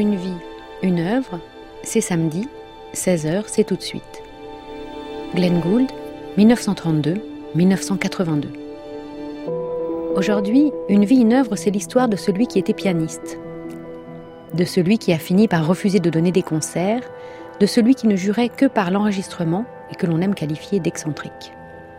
Une vie, une œuvre, c'est samedi, 16h, c'est tout de suite. Glenn Gould, 1932-1982. Aujourd'hui, Une vie, une œuvre, c'est l'histoire de celui qui était pianiste. De celui qui a fini par refuser de donner des concerts, de celui qui ne jurait que par l'enregistrement et que l'on aime qualifier d'excentrique.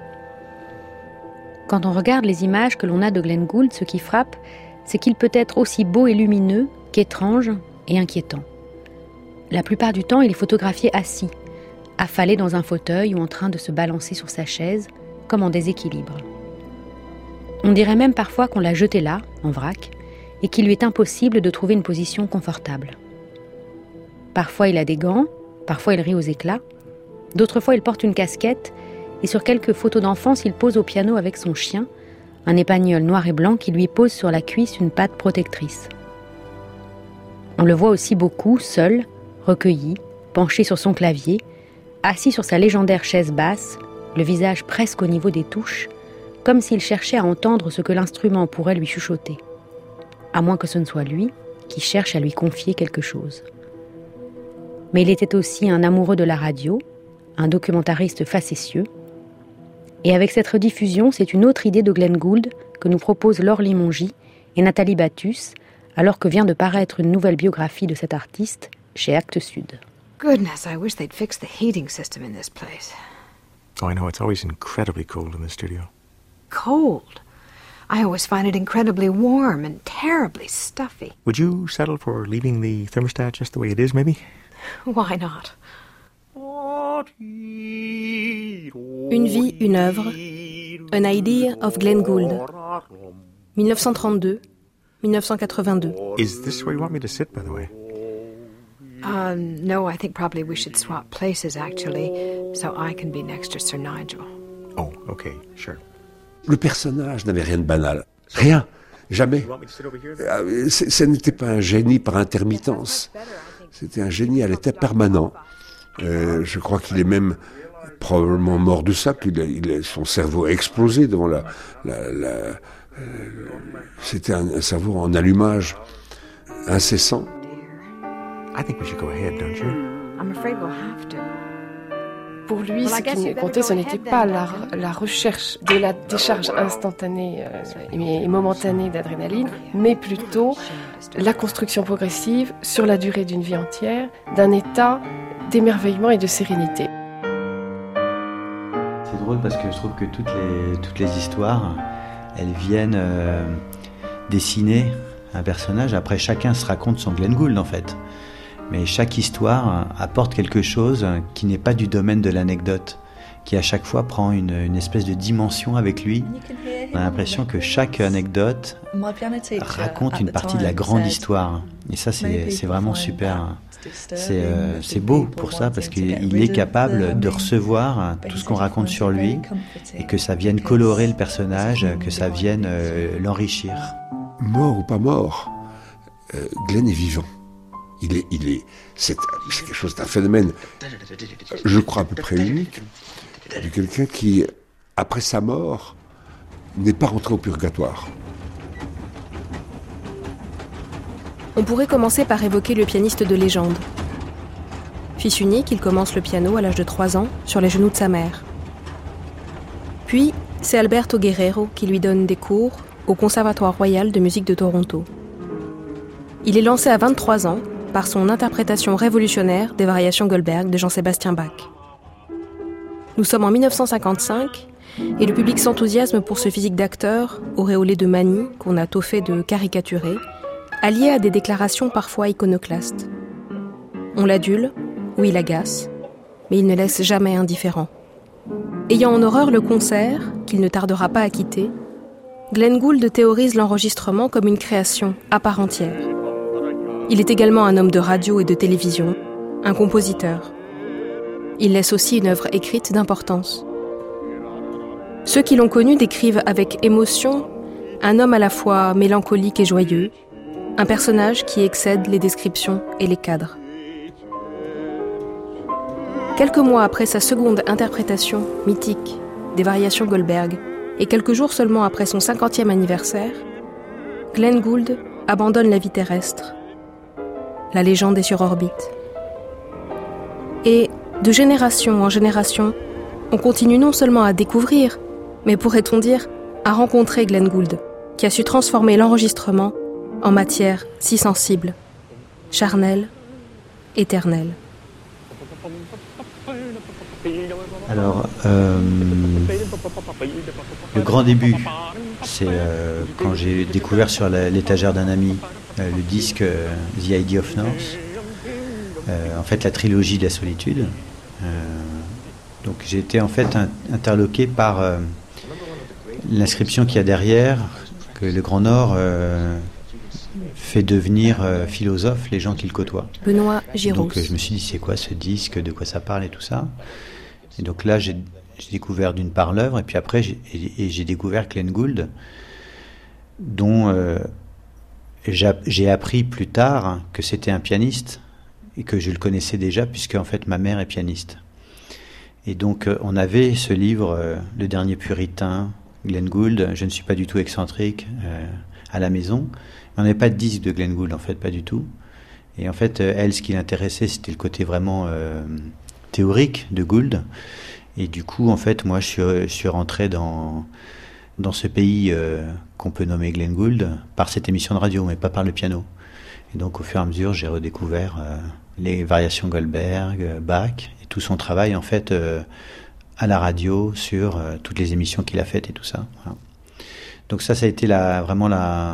Quand on regarde les images que l'on a de Glenn Gould, ce qui frappe, c'est qu'il peut être aussi beau et lumineux qu'étrange et inquiétant. La plupart du temps, il est photographié assis, affalé dans un fauteuil ou en train de se balancer sur sa chaise, comme en déséquilibre. On dirait même parfois qu'on l'a jeté là, en vrac, et qu'il lui est impossible de trouver une position confortable. Parfois il a des gants, parfois il rit aux éclats, d'autres fois il porte une casquette, et sur quelques photos d'enfance il pose au piano avec son chien, un épagnol noir et blanc qui lui pose sur la cuisse une patte protectrice. On le voit aussi beaucoup, seul, recueilli, penché sur son clavier, assis sur sa légendaire chaise basse, le visage presque au niveau des touches, comme s'il cherchait à entendre ce que l'instrument pourrait lui chuchoter. À moins que ce ne soit lui qui cherche à lui confier quelque chose. Mais il était aussi un amoureux de la radio, un documentariste facétieux. Et avec cette rediffusion, c'est une autre idée de Glenn Gould que nous proposent Laure Limongi et Nathalie Battus, alors que vient de paraître une nouvelle biographie de cet artiste chez Actes Sud. Goodness, I wish they'd fix the heating system in this place. Oh, I know, it's always incredibly cold in the studio. Cold? I always find it incredibly warm and terribly stuffy. Would you settle for leaving the thermostat just the way it is, maybe? Why not? Une vie, une œuvre. An Idea of Glenn Gould. 1932-1982. Is this where you want me to sit, by the way? No, I think probably we should swap places, actually, so I can be next to Sir Nigel. Oh, okay, sure. Le personnage n'avait rien de banal. Rien. Jamais. Ce n'était pas un génie par intermittence. C'était un génie à l'état permanent. Je crois qu'il est même probablement mort de ça, son cerveau a explosé devant c'était un cerveau en allumage incessant. I think we should go ahead, don't you? I'm afraid we'll have to. Pour lui, ce qui comptait, ce n'était pas la recherche de la décharge instantanée et momentanée d'adrénaline, mais plutôt la construction progressive sur la durée d'une vie entière d'un état d'émerveillement et de sérénité. C'est drôle parce que je trouve que toutes les histoires, elles viennent dessiner un personnage. Après, chacun se raconte son Glenn Gould, en fait. Mais chaque histoire apporte quelque chose qui n'est pas du domaine de l'anecdote, qui à chaque fois prend une espèce de dimension avec lui. On a l'impression que chaque anecdote raconte une partie de la grande histoire. Et ça, c'est vraiment super. C'est beau pour ça, parce qu'il est capable de recevoir tout ce qu'on raconte sur lui et que ça vienne colorer le personnage, que ça vienne l'enrichir. Mort ou pas mort, Glenn est vivant. C'est quelque chose d'un phénomène, je crois à peu près unique, de quelqu'un qui, après sa mort, n'est pas rentré au purgatoire. On pourrait commencer par évoquer le pianiste de légende. Fils unique, il commence le piano à l'âge de 3 ans, sur les genoux de sa mère. Puis, c'est Alberto Guerrero qui lui donne des cours au Conservatoire royal de musique de Toronto. Il est lancé à 23 ans par son interprétation révolutionnaire des variations Goldberg de Jean-Sébastien Bach. Nous sommes en 1955 et le public s'enthousiasme pour ce physique d'acteur, auréolé de manie qu'on a tôt fait de caricaturer, allié à des déclarations parfois iconoclastes. On l'adule ou il agace, mais il ne laisse jamais indifférent. Ayant en horreur le concert, qu'il ne tardera pas à quitter, Glenn Gould théorise l'enregistrement comme une création à part entière. Il est également un homme de radio et de télévision, un compositeur. Il laisse aussi une œuvre écrite d'importance. Ceux qui l'ont connu décrivent avec émotion un homme à la fois mélancolique et joyeux, un personnage qui excède les descriptions et les cadres. Quelques mois après sa seconde interprétation mythique des variations Goldberg et quelques jours seulement après son 50e anniversaire, Glenn Gould abandonne la vie terrestre la légende est sur orbite. Et de génération en génération, on continue non seulement à découvrir, mais pourrait-on dire, à rencontrer Glenn Gould, qui a su transformer l'enregistrement en matière si sensible, charnelle, éternelle. Alors, le grand début, c'est quand j'ai découvert sur l'étagère d'un ami le disque The Idea of North, en fait la trilogie de la solitude. Donc j'ai été en fait interloqué par l'inscription qu'il y a derrière, que le Grand Nord fait devenir philosophe les gens qui le côtoient. Benoît Giroux. Donc je me suis dit, c'est quoi ce disque, de quoi ça parle et tout ça. Et donc là, j'ai découvert d'une part l'œuvre, et puis après, j'ai découvert Glenn Gould, dont j'ai appris plus tard que c'était un pianiste, et que je le connaissais déjà, puisque en fait ma mère est pianiste. Et donc on avait ce livre, Le Dernier Puritain, Glenn Gould, je ne suis pas du tout excentrique, à la maison. On n'avait pas de disque de Glenn Gould, en fait, pas du tout. Et en fait, elle, ce qui l'intéressait, c'était le côté vraiment théorique de Gould. Et du coup, en fait, moi, je suis rentré dans ce pays qu'on peut nommer Glenn Gould par cette émission de radio, mais pas par le piano. Et donc, au fur et à mesure, j'ai redécouvert les variations Goldberg, Bach, et tout son travail, en fait, à la radio, sur toutes les émissions qu'il a faites et tout ça. Voilà. Donc ça a été vraiment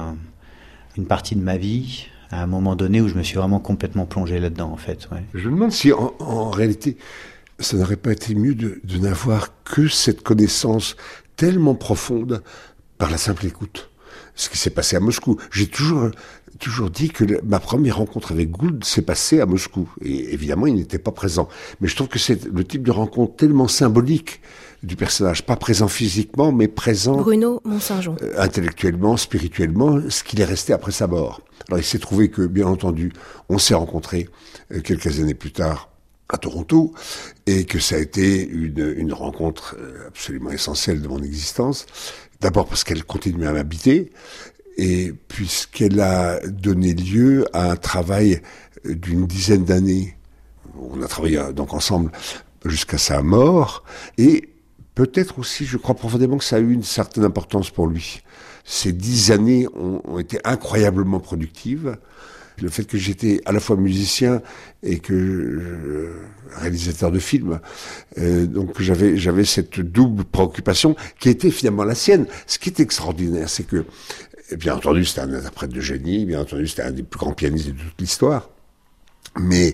une partie de ma vie, à un moment donné où je me suis vraiment complètement plongé là-dedans, en fait. Ouais. Je me demande si, en réalité, ça n'aurait pas été mieux de n'avoir que cette connaissance tellement profonde par la simple écoute. Ce qui s'est passé à Moscou. J'ai toujours dit que ma première rencontre avec Gould s'est passée à Moscou. Et évidemment, il n'était pas présent. Mais je trouve que c'est le type de rencontre tellement symbolique du personnage, pas présent physiquement, mais présent Bruno Mont-Saint-Jean. Intellectuellement, spirituellement, ce qu'il est resté après sa mort. Alors il s'est trouvé que, bien entendu, on s'est rencontrés quelques années plus tard à Toronto, et que ça a été une rencontre absolument essentielle de mon existence. D'abord parce qu'elle continue à m'habiter, et puisqu'elle a donné lieu à un travail d'une dizaine d'années. On a travaillé donc ensemble jusqu'à sa mort, et peut-être aussi, je crois profondément que ça a eu une certaine importance pour lui. Ces 10 années ont été incroyablement productives. Le fait que j'étais à la fois musicien et que réalisateur de films, donc j'avais cette double préoccupation qui était finalement la sienne. Ce qui est extraordinaire, c'est que, bien entendu, c'était un interprète de génie, bien entendu, c'était un des plus grands pianistes de toute l'histoire, mais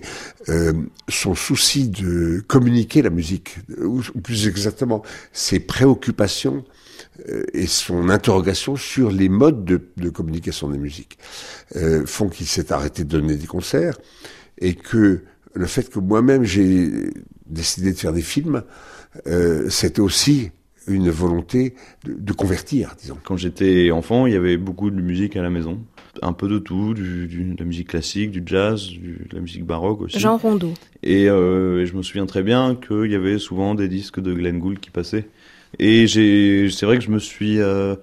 son souci de communiquer la musique, ou plus exactement, ses préoccupations et son interrogation sur les modes de communication des musiques font qu'il s'est arrêté de donner des concerts, et que le fait que moi-même j'ai décidé de faire des films, c'était aussi une volonté de convertir, disons. Quand j'étais enfant, il y avait beaucoup de musique à la maison. Un peu de tout, de la musique classique, du jazz, de la musique baroque aussi. Jean Rondeau. Et je me souviens très bien qu'il y avait souvent des disques de Glenn Gould qui passaient. Et c'est vrai que je me suis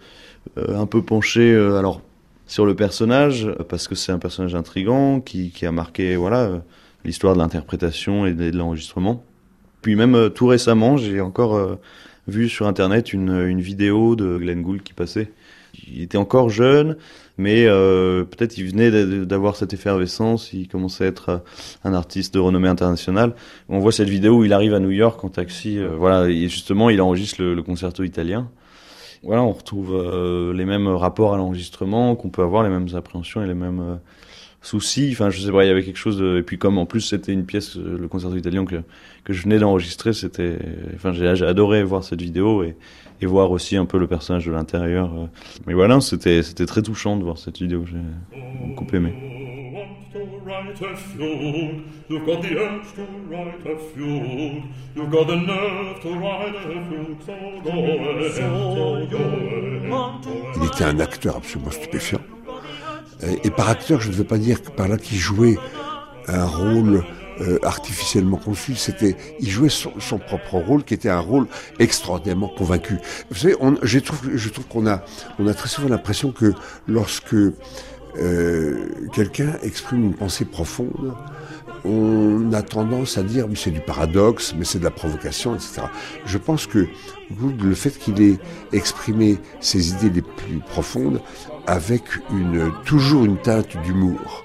un peu penché alors sur le personnage, parce que c'est un personnage intriguant qui a marqué l'histoire de l'interprétation et de l'enregistrement. Puis même tout récemment, j'ai encore vu sur internet une vidéo de Glenn Gould qui passait. Il était encore jeune, mais peut-être il venait d'avoir cette effervescence, il commençait à être un artiste de renommée internationale. On voit cette vidéo où il arrive à New York en taxi, et justement il enregistre le concerto italien. Voilà, on retrouve les mêmes rapports à l'enregistrement qu'on peut avoir, les mêmes appréhensions et les mêmes soucis. Enfin, je sais pas, il y avait quelque chose de... Et puis comme en plus c'était une pièce, le concerto italien que je venais d'enregistrer, j'ai adoré voir cette vidéo et voir aussi un peu le personnage de l'intérieur. Mais voilà, c'était très touchant de voir cette vidéo, j'ai beaucoup aimé. Il était un acteur absolument stupéfiant. Et par acteur, je ne veux pas dire que par là qu'il jouait un rôle artificiellement conçu. Il jouait son propre rôle, qui était un rôle extraordinairement convaincu. Vous savez, je trouve qu'on a très souvent l'impression que lorsque quelqu'un exprime une pensée profonde, on a tendance à dire mais c'est du paradoxe, mais c'est de la provocation, etc. Je pense que le fait qu'il ait exprimé ses idées les plus profondes avec toujours une teinte d'humour,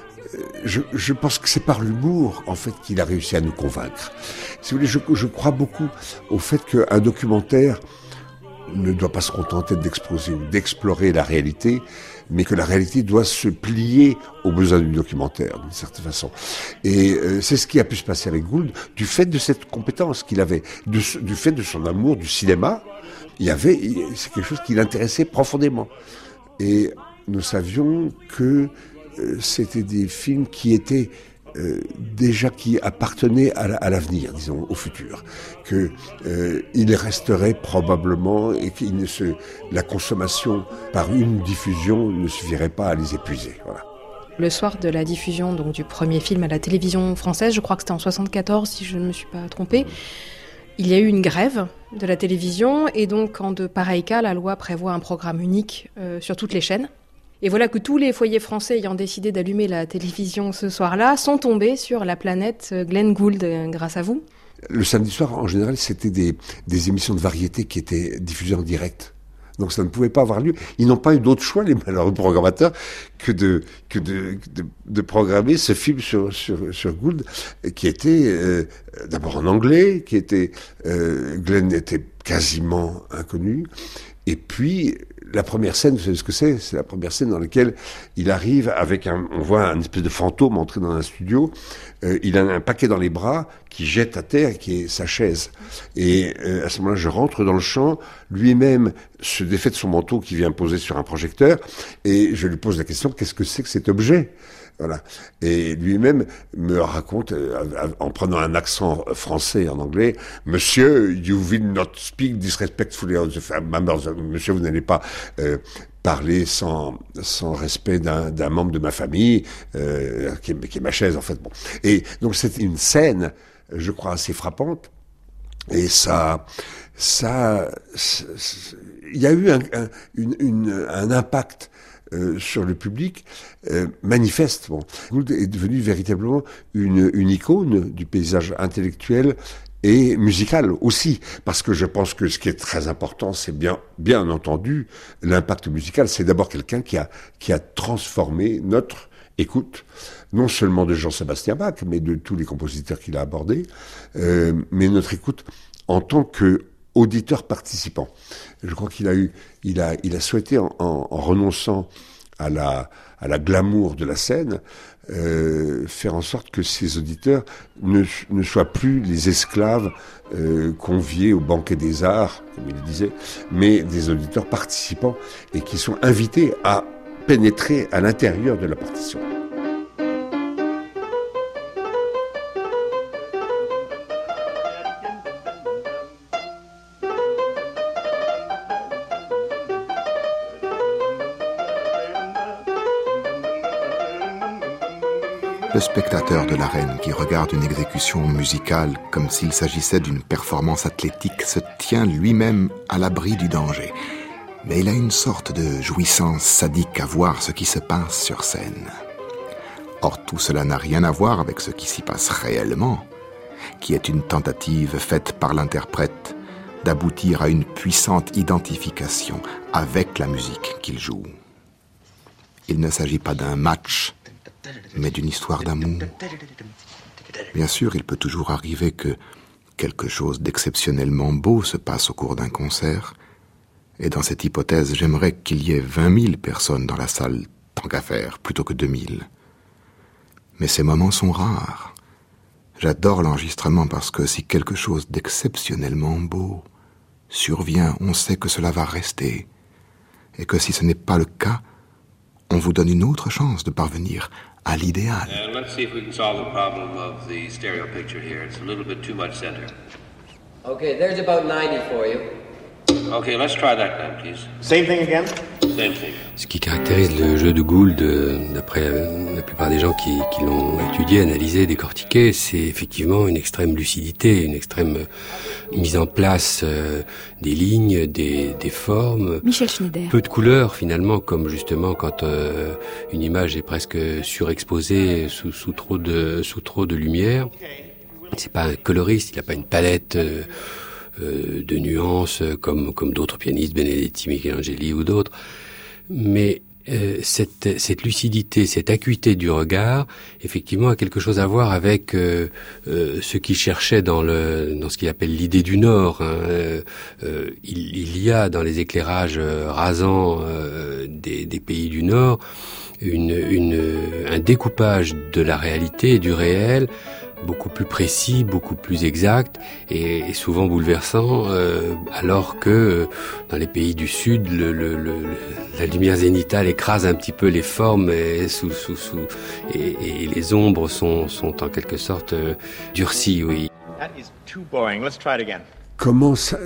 je pense que c'est par l'humour en fait qu'il a réussi à nous convaincre. Si vous voulez, je crois beaucoup au fait qu'un documentaire ne doit pas se contenter d'exposer ou d'explorer la réalité, mais que la réalité doit se plier aux besoins du documentaire, d'une certaine façon. Et c'est ce qui a pu se passer avec Gould, du fait de cette compétence qu'il avait, du fait de son amour du cinéma, c'est quelque chose qui l'intéressait profondément. Et nous savions que c'était des films qui étaient qui appartenaient à l'avenir, disons, au futur, que il resterait probablement et que la consommation par une diffusion ne suffirait pas à les épuiser. Voilà. Le soir de la diffusion donc, du premier film à la télévision française, je crois que c'était en 1974 si je ne me suis pas trompée, il y a eu une grève de la télévision et donc en de pareils cas, la loi prévoit un programme unique sur toutes les chaînes. Et voilà que tous les foyers français ayant décidé d'allumer la télévision ce soir-là sont tombés sur la planète Glenn Gould grâce à vous. Le samedi soir, en général, c'était des émissions de variété qui étaient diffusées en direct. Donc ça ne pouvait pas avoir lieu. Ils n'ont pas eu d'autre choix, les malheureux programmateurs, que de programmer ce film sur Gould, qui était d'abord en anglais, Glenn était quasiment inconnu, et puis la première scène, vous savez ce que c'est ? C'est la première scène dans laquelle il arrive on voit un espèce de fantôme entrer dans un studio. Il a un paquet dans les bras qui jette à terre, qui est sa chaise. Et à ce moment-là, je rentre dans le champ. Lui-même se défait de son manteau qui vient poser sur un projecteur. Et je lui pose la question, qu'est-ce que c'est que cet objet ? Voilà. Et lui-même me raconte, en prenant un accent français en anglais, « Monsieur, you will not speak disrespectfully of the members. Monsieur, vous n'allez pas parler sans respect d'un membre de ma famille, qui est ma chaise, en fait. » Bon. Et donc, c'est une scène, je crois, assez frappante. Et il y a eu un impact sur le public manifeste. Bon. Gould est devenu véritablement une icône du paysage intellectuel et musical aussi, parce que je pense que ce qui est très important, c'est bien entendu l'impact musical. C'est d'abord quelqu'un qui a transformé notre écoute, non seulement de Jean-Sébastien Bach, mais de tous les compositeurs qu'il a abordés, mais notre écoute en tant que auditeur participant. Je crois qu'il a souhaité, en renonçant à la glamour de la scène, faire en sorte que ses auditeurs ne soient plus les esclaves conviés au banquet des arts, comme il disait, mais des auditeurs participants et qui sont invités à pénétrer à l'intérieur de la partition. Le spectateur de l'arène qui regarde une exécution musicale comme s'il s'agissait d'une performance athlétique se tient lui-même à l'abri du danger. Mais il a une sorte de jouissance sadique à voir ce qui se passe sur scène. Or, tout cela n'a rien à voir avec ce qui s'y passe réellement, qui est une tentative faite par l'interprète d'aboutir à une puissante identification avec la musique qu'il joue. Il ne s'agit pas d'un match, mais d'une histoire d'amour. Bien sûr, il peut toujours arriver que quelque chose d'exceptionnellement beau se passe au cours d'un concert, et dans cette hypothèse, j'aimerais qu'il y ait 20 000 personnes dans la salle, tant qu'à faire, plutôt que 2000. Mais ces moments sont rares. J'adore l'enregistrement parce que si quelque chose d'exceptionnellement beau survient, on sait que cela va rester, et que si ce n'est pas le cas, on vous donne une autre chance de parvenir à l'idéal. Let's see if we can solve the problem of the stereo picture here. It's a little bit too much center. Okay, there's about 90 for you. Okay, let's try that then, please. Same thing again? Ce qui caractérise le jeu de Gould, d'après la plupart des gens qui l'ont étudié, analysé, décortiqué, c'est effectivement une extrême lucidité, une extrême mise en place des lignes, des formes. Michel Schneider. Peu de couleurs finalement, comme justement quand une image est presque surexposée sous trop de lumière. C'est pas un coloriste, il n'a pas une palette de nuances comme d'autres pianistes, Benedetti, Michelangeli ou d'autres. Mais cette lucidité, cette acuité du regard, effectivement, a quelque chose à voir avec ce qu'il cherchait dans ce qu'il appelle l'idée du Nord. Il y a dans les éclairages rasants des pays du Nord un découpage de la réalité et du réel beaucoup plus précis, beaucoup plus exact et souvent bouleversant, alors que dans les pays du Sud, la lumière zénithale écrase un petit peu les formes et les ombres sont en quelque sorte durcies, oui. Comment ça...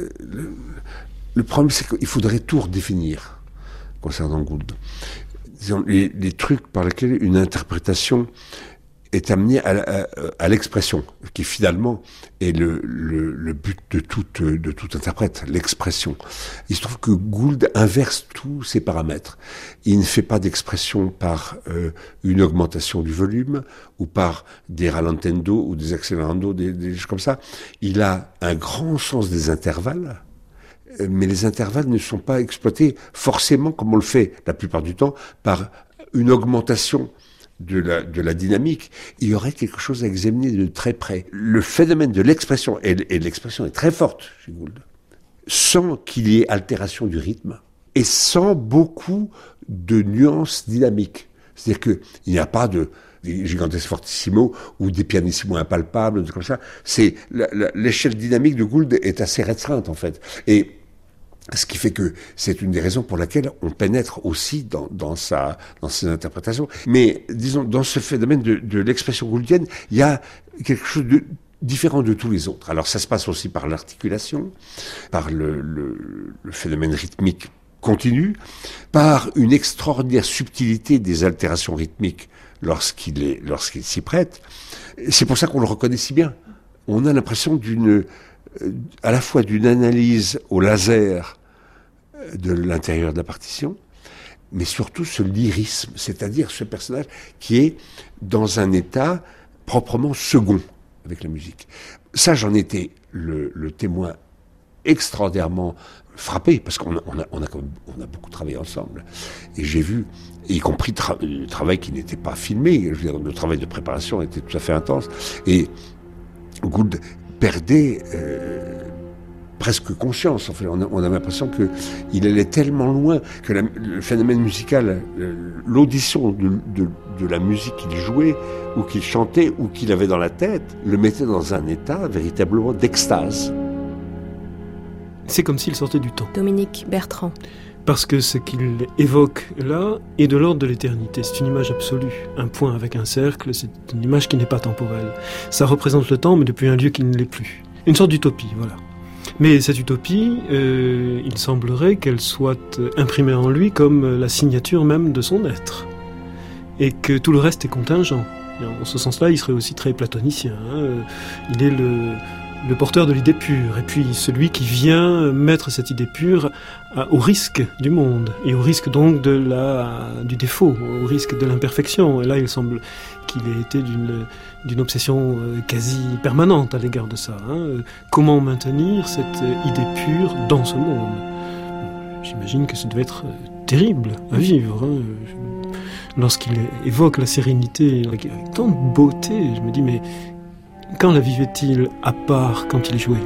Le problème, c'est qu'il faudrait tout redéfinir concernant Gould. Disons, les trucs par lesquels une interprétation est amené à l'expression, qui finalement est le but de tout interprète, l'expression. Il se trouve que Gould inverse tous ces paramètres. Il ne fait pas d'expression par une augmentation du volume ou par des rallentando ou des accelerando, des choses comme ça. Il a un grand sens des intervalles, mais les intervalles ne sont pas exploités forcément, comme on le fait la plupart du temps, par une augmentation de la dynamique. Il y aurait quelque chose à examiner de très près. Le phénomène de l'expression, et l'expression est très forte chez Gould, sans qu'il y ait altération du rythme, et sans beaucoup de nuances dynamiques. C'est-à-dire qu'il n'y a pas des gigantesques fortissimo ou des pianissimo impalpables, comme ça. L'échelle dynamique de Gould est assez restreinte, en fait. Et ce qui fait que c'est une des raisons pour laquelle on pénètre aussi dans ses interprétations. Mais, disons, dans ce phénomène de l'expression gouldienne, il y a quelque chose de différent de tous les autres. Alors, ça se passe aussi par l'articulation, par le phénomène rythmique continu, par une extraordinaire subtilité des altérations rythmiques lorsqu'il s'y prête. C'est pour ça qu'on le reconnaît si bien. On a l'impression à la fois d'une analyse au laser de l'intérieur de la partition, mais surtout ce lyrisme, c'est-à-dire ce personnage qui est dans un état proprement second avec la musique. Ça, j'en étais le témoin extraordinairement frappé, parce qu'on a beaucoup travaillé ensemble. Et j'ai vu, y compris le travail qui n'était pas filmé, je veux dire, le travail de préparation était tout à fait intense, et Gould perdait presque conscience. En fait, on a l'impression qu'il allait tellement loin que le phénomène musical, l'audition de la musique qu'il jouait ou qu'il chantait ou qu'il avait dans la tête, le mettait dans un état véritablement d'extase. C'est comme s'il sortait du temps. Dominique Bertrand. Parce que ce qu'il évoque là est de l'ordre de l'éternité. C'est une image absolue. Un point avec un cercle, c'est une image qui n'est pas temporelle. Ça représente le temps, mais depuis un lieu qui ne l'est plus. Une sorte d'utopie, voilà. Mais cette utopie, il semblerait qu'elle soit imprimée en lui comme la signature même de son être. Et que tout le reste est contingent. Et en ce sens-là, il serait aussi très platonicien. Il est le porteur de l'idée pure, et puis celui qui vient mettre cette idée pure au risque du monde, et au risque donc du défaut, au risque de l'imperfection. Et là, il semble qu'il ait été d'une obsession quasi permanente à l'égard de ça. Comment maintenir cette idée pure dans ce monde ? J'imagine que ça devait être terrible à vivre. Lorsqu'il évoque la sérénité avec tant de beauté, je me dis, mais quand la vivait-il à part quand il jouait ?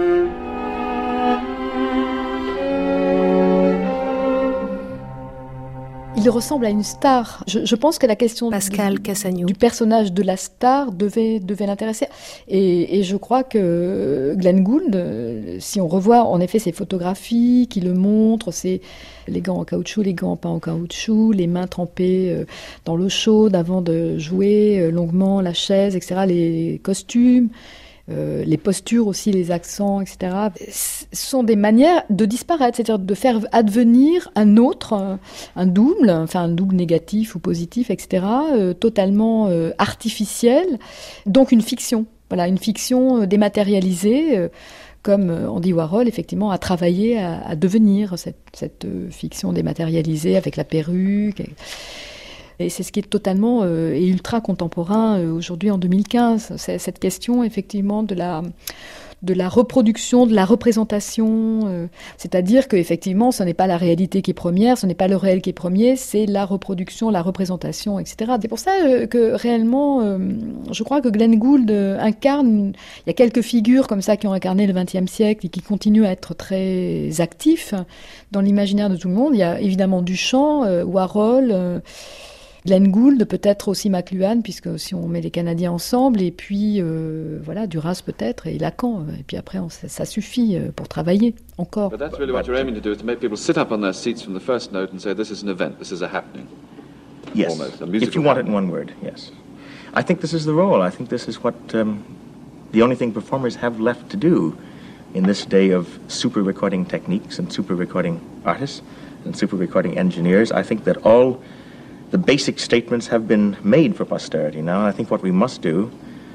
Il ressemble à une star. Je pense que la question Pascal Cassagno du personnage de la star devait l'intéresser. Et je crois que Glenn Gould, si on revoit en effet ses photographies qui le montrent, les gants en caoutchouc, les gants pas en caoutchouc, les mains trempées dans l'eau chaude avant de jouer longuement, la chaise, etc., les costumes. les postures aussi, les accents, etc., sont des manières de disparaître, c'est-à-dire de faire advenir un autre, un double négatif ou positif, etc., totalement artificiel, donc une fiction. Voilà, une fiction dématérialisée, comme Andy Warhol, effectivement, a travaillé à devenir cette fiction dématérialisée avec la perruque. Et c'est ce qui est totalement et ultra contemporain aujourd'hui en 2015. C'est cette question, effectivement, de la reproduction, de la représentation, c'est-à-dire qu'effectivement, ce n'est pas la réalité qui est première, ce n'est pas le réel qui est premier, c'est la reproduction, la représentation, etc. C'est pour ça que réellement, je crois que Glenn Gould incarne, il y a quelques figures comme ça qui ont incarné le XXe siècle et qui continuent à être très actifs dans l'imaginaire de tout le monde. Il y a évidemment Duchamp, Warhol, Glenn Gould, peut-être aussi McLuhan, puisque si on met les Canadiens ensemble, et puis Duras peut-être, et Lacan, et puis après ça suffit pour travailler encore. But that's really what you're aiming to do, is to make people sit up on their seats from the first note and say this is an event, this is a happening. Yes, almost, a if you want it in one word, yes. I think this is the role. I think this is what the only thing performers have left to do in this day of super recording techniques and super recording artists and super recording engineers. I think that all the basic statements have been made for posterity now. I think what we must do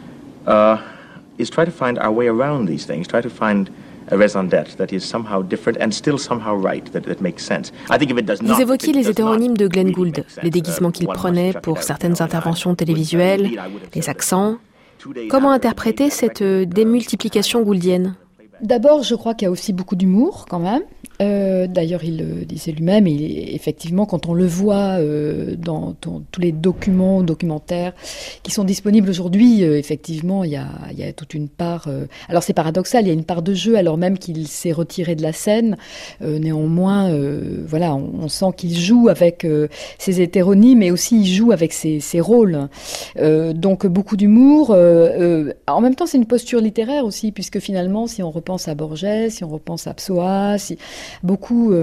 is try to find our way around these things, try to find a raison d'être that is somehow different and still somehow right, that makes sense. I think if it does not, vous évoquiez les hétéronymes de Glenn Gould, les déguisements qu'il prenait pour certaines interventions télévisuelles, les accents. Comment interpréter cette démultiplication gouldienne ? D'abord, je crois qu'il y a aussi beaucoup d'humour, quand même. D'ailleurs, il le disait lui-même, et effectivement, quand on le voit dans tous les documentaires qui sont disponibles aujourd'hui, effectivement, il y a toute une part... alors, c'est paradoxal, il y a une part de jeu, alors même qu'il s'est retiré de la scène. Néanmoins, on sent qu'il joue avec ses hétéronymes, mais aussi il joue avec ses rôles. Donc, beaucoup d'humour. En même temps, c'est une posture littéraire aussi, puisque finalement, si on repense à Borges, si on repense à Pessoa, beaucoup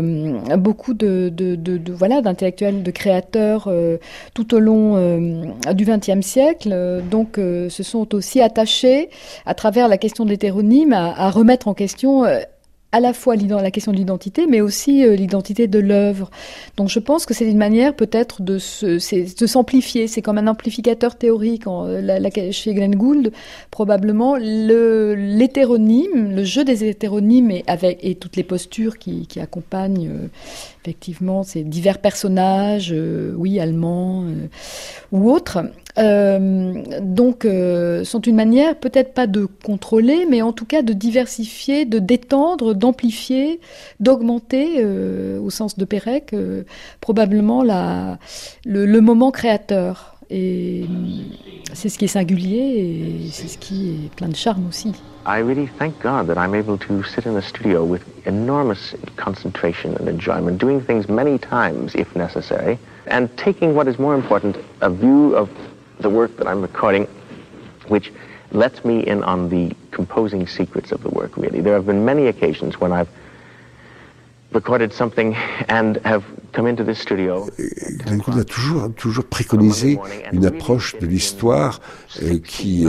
d'intellectuels, de créateurs tout au long du XXe siècle, donc se sont aussi attachés, à travers la question de l'hétéronyme, à remettre en question à la fois la question de l'identité, mais aussi l'identité de l'œuvre. Donc je pense que c'est une manière peut-être de s'amplifier. C'est comme un amplificateur théorique chez Glenn Gould, probablement. L'hétéronyme, le jeu des hétéronymes et toutes les postures qui accompagnent effectivement ces divers personnages, allemands ou autres, sont une manière peut-être pas de contrôler, mais en tout cas de diversifier, de d'étendre, d'amplifier, d'augmenter, au sens de Pérec, probablement le moment créateur. Et c'est ce qui est singulier et c'est ce qui est plein de charme aussi. I really thank God that I'm able to sit in a studio with enormous concentration and enjoyment, doing things many times if necessary, and taking what is more important, a view of the work that I'm recording, which lets me in on the composing secrets of the work, really. There have been many occasions when I've recorded something and have come into this studio. Glenn Gould a toujours préconisé une approche de l'histoire qui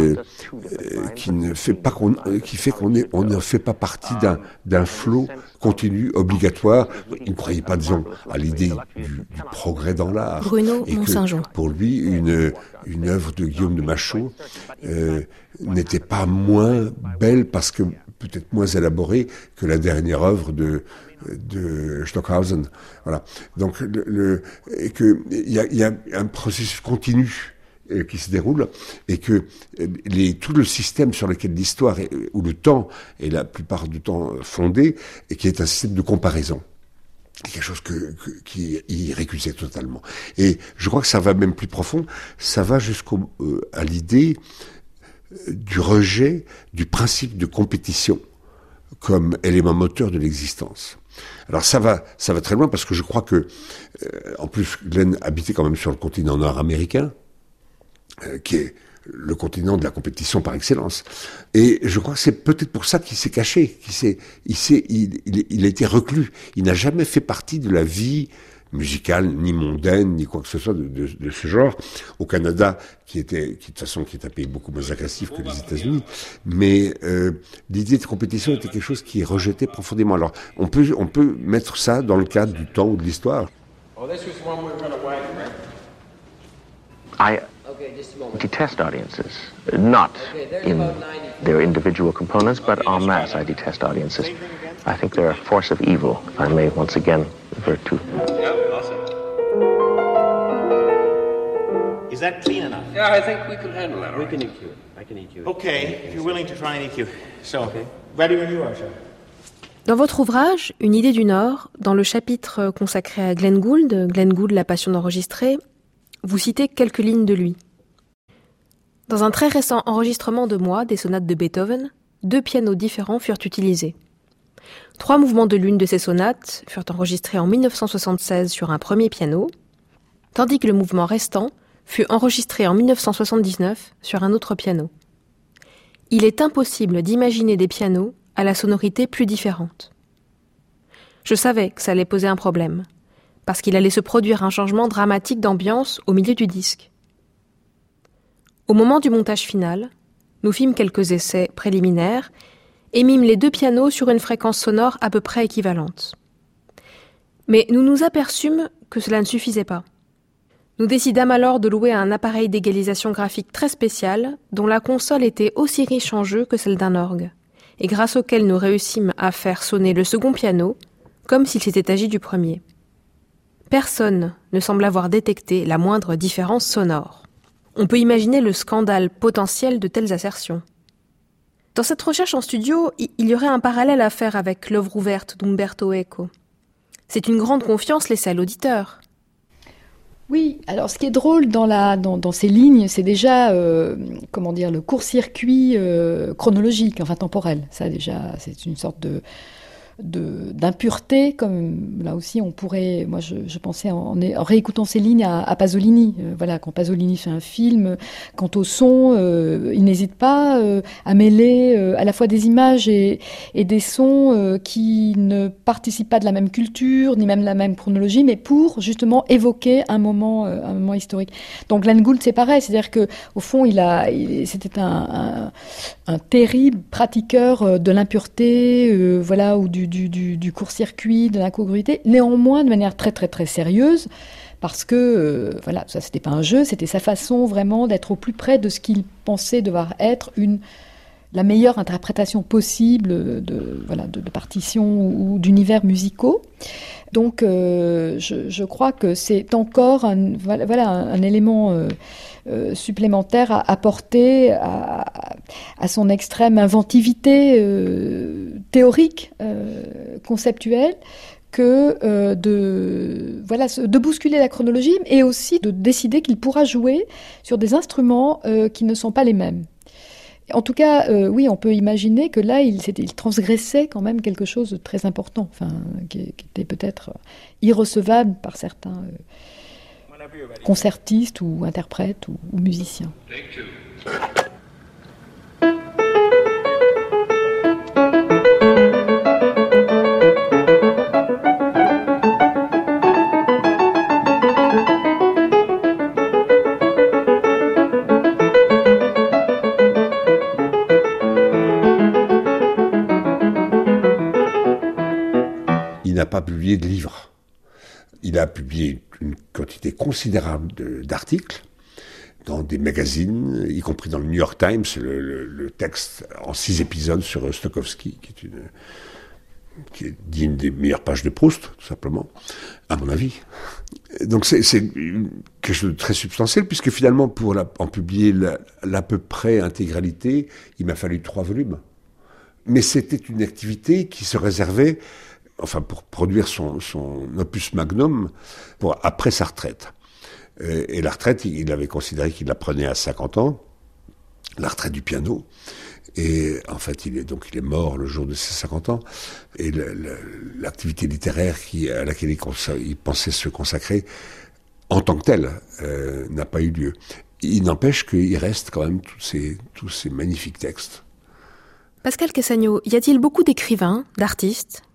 fait qu'on ne fait pas partie d'un flot continu, obligatoire. Il ne croyait pas, disons, à l'idée du progrès dans l'art. Bruno Mont-Saint-Jean. Pour lui, une œuvre de Guillaume de Machaut n'était pas moins belle parce que peut-être moins élaborée que la dernière œuvre de Stockhausen. Voilà. Donc, il y a un processus continu qui se déroule et que tout le système sur lequel l'histoire ou le temps est la plupart du temps fondé et qui est un système de comparaison. Quelque chose qui y récusait totalement. Et je crois que ça va même plus profond. Ça va à l'idée du rejet du principe de compétition comme élément moteur de l'existence. Alors ça va très loin parce que je crois que, en plus, Glenn habitait quand même sur le continent nord-américain, qui est le continent de la compétition par excellence. Et je crois que c'est peut-être pour ça qu'il s'est caché, il a été reclus. Il n'a jamais fait partie de la vie musicale, ni mondaine, ni quoi que ce soit de ce genre. Au Canada, qui de toute façon est un pays beaucoup moins agressif que les États-Unis, mais l'idée de compétition était quelque chose qui est rejeté profondément. Alors, on peut mettre ça dans le cadre du temps ou de l'histoire. I detest audiences, not in their individual components, but en masse I detest audiences. I think they're a force of evil, if I may once again revert to. Is that clean enough? Yeah, I think we can handle that. We can EQ it. I can EQ it. Okay, if you're willing to try and EQ. So, ready when you are, sir. Dans votre ouvrage, Une idée du Nord, dans le chapitre consacré à Glenn Gould, la passion d'enregistrer, vous citez quelques lignes de lui. Dans un très récent enregistrement de moi des sonates de Beethoven, 2 pianos différents furent utilisés. 3 mouvements de l'une de ces sonates furent enregistrés en 1976 sur un premier piano, tandis que le mouvement restant fut enregistré en 1979 sur un autre piano. Il est impossible d'imaginer des pianos à la sonorité plus différente. Je savais que ça allait poser un problème, parce qu'il allait se produire un changement dramatique d'ambiance au milieu du disque. Au moment du montage final, nous fîmes quelques essais préliminaires et mîmes les 2 pianos sur une fréquence sonore à peu près équivalente. Mais nous nous aperçûmes que cela ne suffisait pas. Nous décidâmes alors de louer un appareil d'égalisation graphique très spécial dont la console était aussi riche en jeux que celle d'un orgue, et grâce auquel nous réussîmes à faire sonner le second piano comme s'il s'était agi du premier. Personne ne semble avoir détecté la moindre différence sonore. On peut imaginer le scandale potentiel de telles assertions. Dans cette recherche en studio, il y aurait un parallèle à faire avec l'œuvre ouverte d'Umberto Eco. C'est une grande confiance laissée à l'auditeur. Oui, alors ce qui est drôle dans ces lignes, c'est déjà le court-circuit chronologique, enfin temporel. Ça déjà, c'est une sorte d'impureté, comme là aussi on pourrait, moi je pensais en réécoutant ces lignes à Pasolini, quand Pasolini fait un film, quant au son, il n'hésite pas à mêler à la fois des images et des sons qui ne participent pas de la même culture, ni même de la même chronologie, mais pour justement évoquer un moment historique. Donc Glenn Gould c'est pareil, c'est-à-dire que au fond c'était un terrible pratiqueur de l'impureté, ou du court-circuit, de l'incongruité, néanmoins de manière très très très sérieuse, parce que ça c'était pas un jeu, c'était sa façon vraiment d'être au plus près de ce qu'il pensait devoir être la meilleure interprétation possible de partitions ou d'univers musicaux. Donc je crois que c'est encore un élément supplémentaire à apporter à son extrême inventivité théorique, conceptuelle, que de bousculer la chronologie et aussi de décider qu'il pourra jouer sur des instruments qui ne sont pas les mêmes. En tout cas, oui, on peut imaginer que là, il transgressait quand même quelque chose de très important, qui était peut-être irrecevable par certains concertistes ou interprètes ou musiciens. Il n'a pas publié de livres. Il a publié une quantité considérable d'articles dans des magazines, y compris dans le New York Times, le texte en 6 épisodes sur Stokowski, qui est digne des meilleures pages de Proust, tout simplement, à mon avis. Donc c'est quelque chose de très substantiel, puisque finalement, pour en publier l'à peu près intégralité, il m'a fallu 3 volumes. Mais c'était une activité qui se réservait, pour produire son opus magnum, après sa retraite. Et la retraite, il avait considéré qu'il la prenait à 50 ans, la retraite du piano. Et en fait, il est mort le jour de ses 50 ans. Et l'activité littéraire à laquelle il pensait se consacrer, en tant que telle, n'a pas eu lieu. Il n'empêche qu'il reste quand même tous ces magnifiques textes. Pascal Cassagno, y a-t-il beaucoup d'écrivains, d'artistes,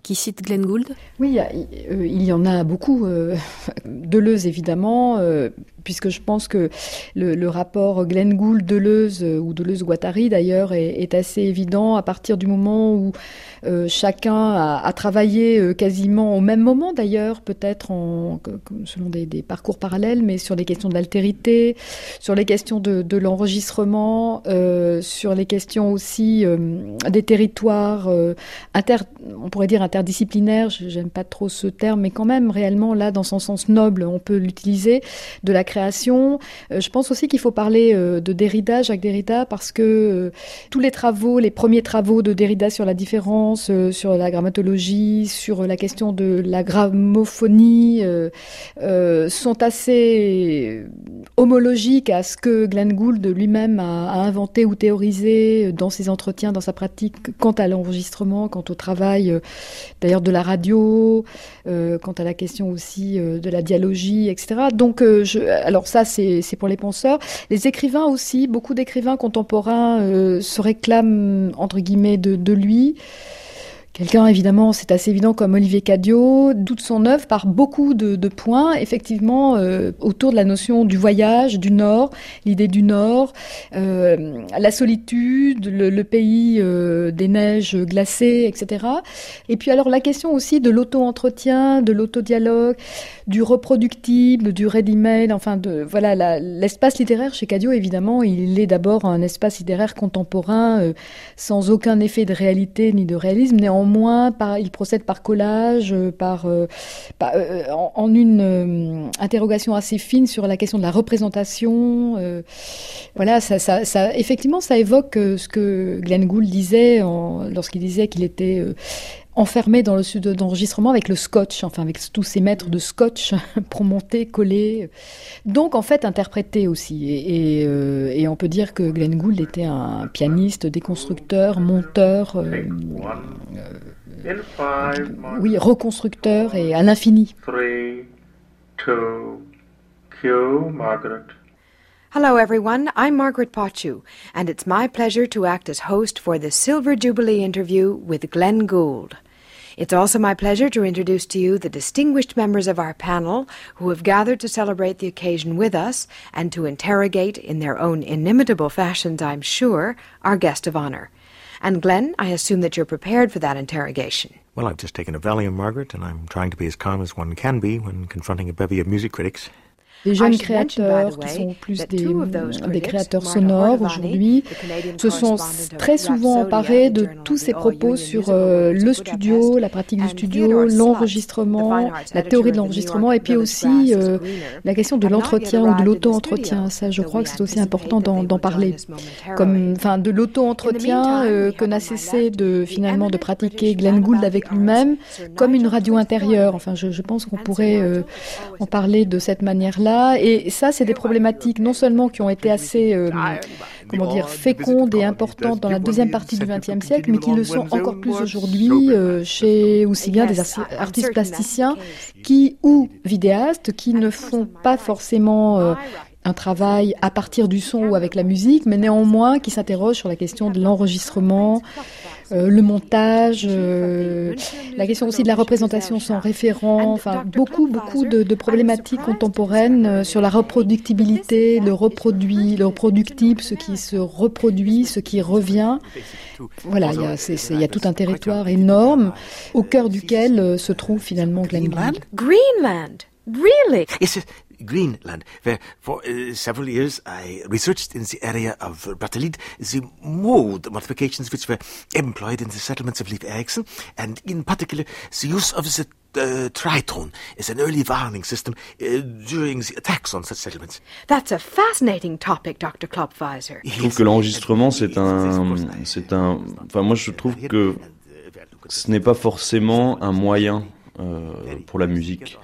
qui cite Glenn Gould ? Oui, il y en a beaucoup. Deleuze, évidemment, puisque je pense que le rapport Glenn Gould-Deleuze, ou Deleuze-Guattari d'ailleurs, est assez évident à partir du moment où chacun a travaillé quasiment au même moment d'ailleurs, peut-être selon des parcours parallèles, mais sur les questions de l'altérité, sur les questions de l'enregistrement, sur les questions aussi des territoires on pourrait dire interdisciplinaires, j'aime pas trop ce terme, mais quand même réellement là dans son sens noble, on peut l'utiliser, de la création. Je pense aussi qu'il faut parler de Derrida, Jacques Derrida, parce que tous les premiers travaux de Derrida sur la différence, sur la grammatologie, sur la question de la gramophonie, sont assez homologiques à ce que Glenn Gould lui-même a inventé ou théorisé dans ses entretiens, dans sa pratique, quant à l'enregistrement, quant au travail d'ailleurs de la radio, quant à la question aussi de la dialogie, etc. Donc, alors ça, c'est pour les penseurs. Les écrivains aussi, beaucoup d'écrivains contemporains se réclament, entre guillemets, de lui. Quelqu'un, évidemment, c'est assez évident, comme Olivier Cadiot, toute son œuvre par beaucoup de points, effectivement, autour de la notion du voyage, du Nord, l'idée du Nord, la solitude, le pays des neiges glacées, etc. Et puis alors la question aussi de l'auto-entretien, de l'autodialogue, du reproductible, du ready-made, enfin, voilà, l'espace littéraire chez Cadiot, évidemment, il est d'abord un espace littéraire contemporain, sans aucun effet de réalité ni de réalisme, néanmoins, il procède par collage, en une interrogation assez fine sur la question de la représentation. Voilà, ça, effectivement, ça évoque ce que Glenn Gould disait lorsqu'il disait qu'il était enfermé dans le studio d'enregistrement avec le scotch, enfin avec tous ces mètres de scotch promontés, collés, donc en fait interprété aussi. Et on peut dire que Glenn Gould était un pianiste, déconstructeur, monteur, oui, reconstructeur et à l'infini. 3, 2, cue, Margaret. Hello, everyone. I'm Margaret Pochu, and it's my pleasure to act as host for the Silver Jubilee interview with Glenn Gould. It's also my pleasure to introduce to you the distinguished members of our panel who have gathered to celebrate the occasion with us and to interrogate, in their own inimitable fashions, I'm sure, our guest of honor. And Glenn, I assume that you're prepared for that interrogation. Well, I've just taken a Valium, Margaret, and I'm trying to be as calm as one can be when confronting a bevy of music critics. Les jeunes créateurs qui sont plus des créateurs sonores aujourd'hui se sont très souvent emparés de tous ces propos sur le studio, la pratique du studio, l'enregistrement, la théorie de l'enregistrement et puis aussi la question de l'entretien ou de l'auto-entretien. Ça, je crois que c'est aussi important d'en parler. Enfin, de l'auto-entretien que n'a cessé finalement de pratiquer Glenn Gould avec lui-même comme une radio intérieure. Enfin, je pense qu'on pourrait en parler de cette manière-là. Et ça, c'est des problématiques non seulement qui ont été assez, fécondes et importantes dans la deuxième partie du XXe siècle, mais qui le sont encore plus aujourd'hui chez aussi bien des artistes plasticiens ou vidéastes qui ne font pas forcément un travail à partir du son ou avec la musique, mais néanmoins qui s'interrogent sur la question de l'enregistrement, le montage, la question aussi de la représentation sans référent, enfin beaucoup de problématiques contemporaines sur la reproductibilité, le reproductible, ce qui se reproduit, ce qui revient. Voilà, il y a tout un territoire énorme au cœur duquel se trouve finalement Glenn Gould. Greenland, really? Greenland, where for several years I researched in the area of Brattahlid the mode modifications which were employed in the settlements of Leif Erikson, and in particular the use of the tritone as an early warning system during the attacks on such settlements. That's a fascinating topic, Dr. Klopfweiser. Je trouve que l'enregistrement, enfin, moi je trouve que ce n'est pas forcément un moyen pour la musique.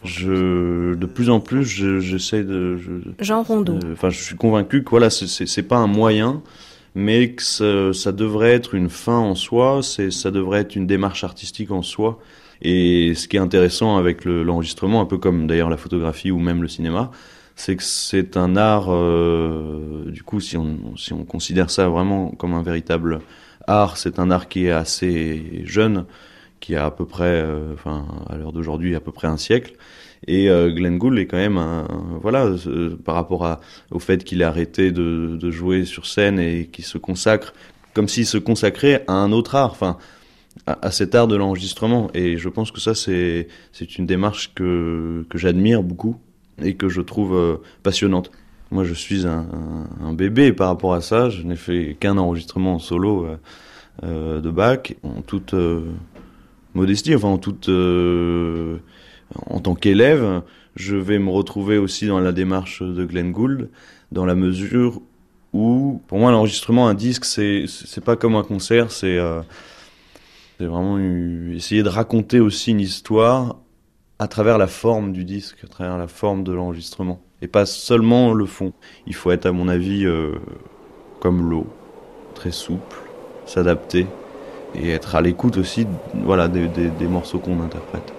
De plus en plus, j'essaie Jean Rondeau. Enfin, je suis convaincu que voilà, c'est pas un moyen, mais que ça devrait être une fin en soi. Ça devrait être une démarche artistique en soi. Et ce qui est intéressant avec l'enregistrement, un peu comme d'ailleurs la photographie ou même le cinéma, c'est que c'est un art. Du coup, si on considère ça vraiment comme un véritable art, c'est un art qui est assez jeune, qui a à peu près, à l'heure d'aujourd'hui, à peu près un siècle. Et Glenn Gould est quand même par rapport au fait qu'il ait arrêté de jouer sur scène et qu'il se consacre comme s'il se consacrait à un autre art, à cet art de l'enregistrement. Et je pense que ça, c'est une démarche que j'admire beaucoup et que je trouve passionnante. Moi, je suis un bébé par rapport à ça. Je n'ai fait qu'un enregistrement en solo de Bach, en toute modestie, en tant qu'élève. Je vais me retrouver aussi dans la démarche de Glenn Gould, dans la mesure où, pour moi, l'enregistrement, un disque, c'est pas comme un concert, c'est vraiment essayer de raconter aussi une histoire à travers la forme du disque, à travers la forme de l'enregistrement, et pas seulement le fond. Il faut être, à mon avis, comme l'eau, très souple, s'adapter, et être à l'écoute aussi des morceaux qu'on interprète.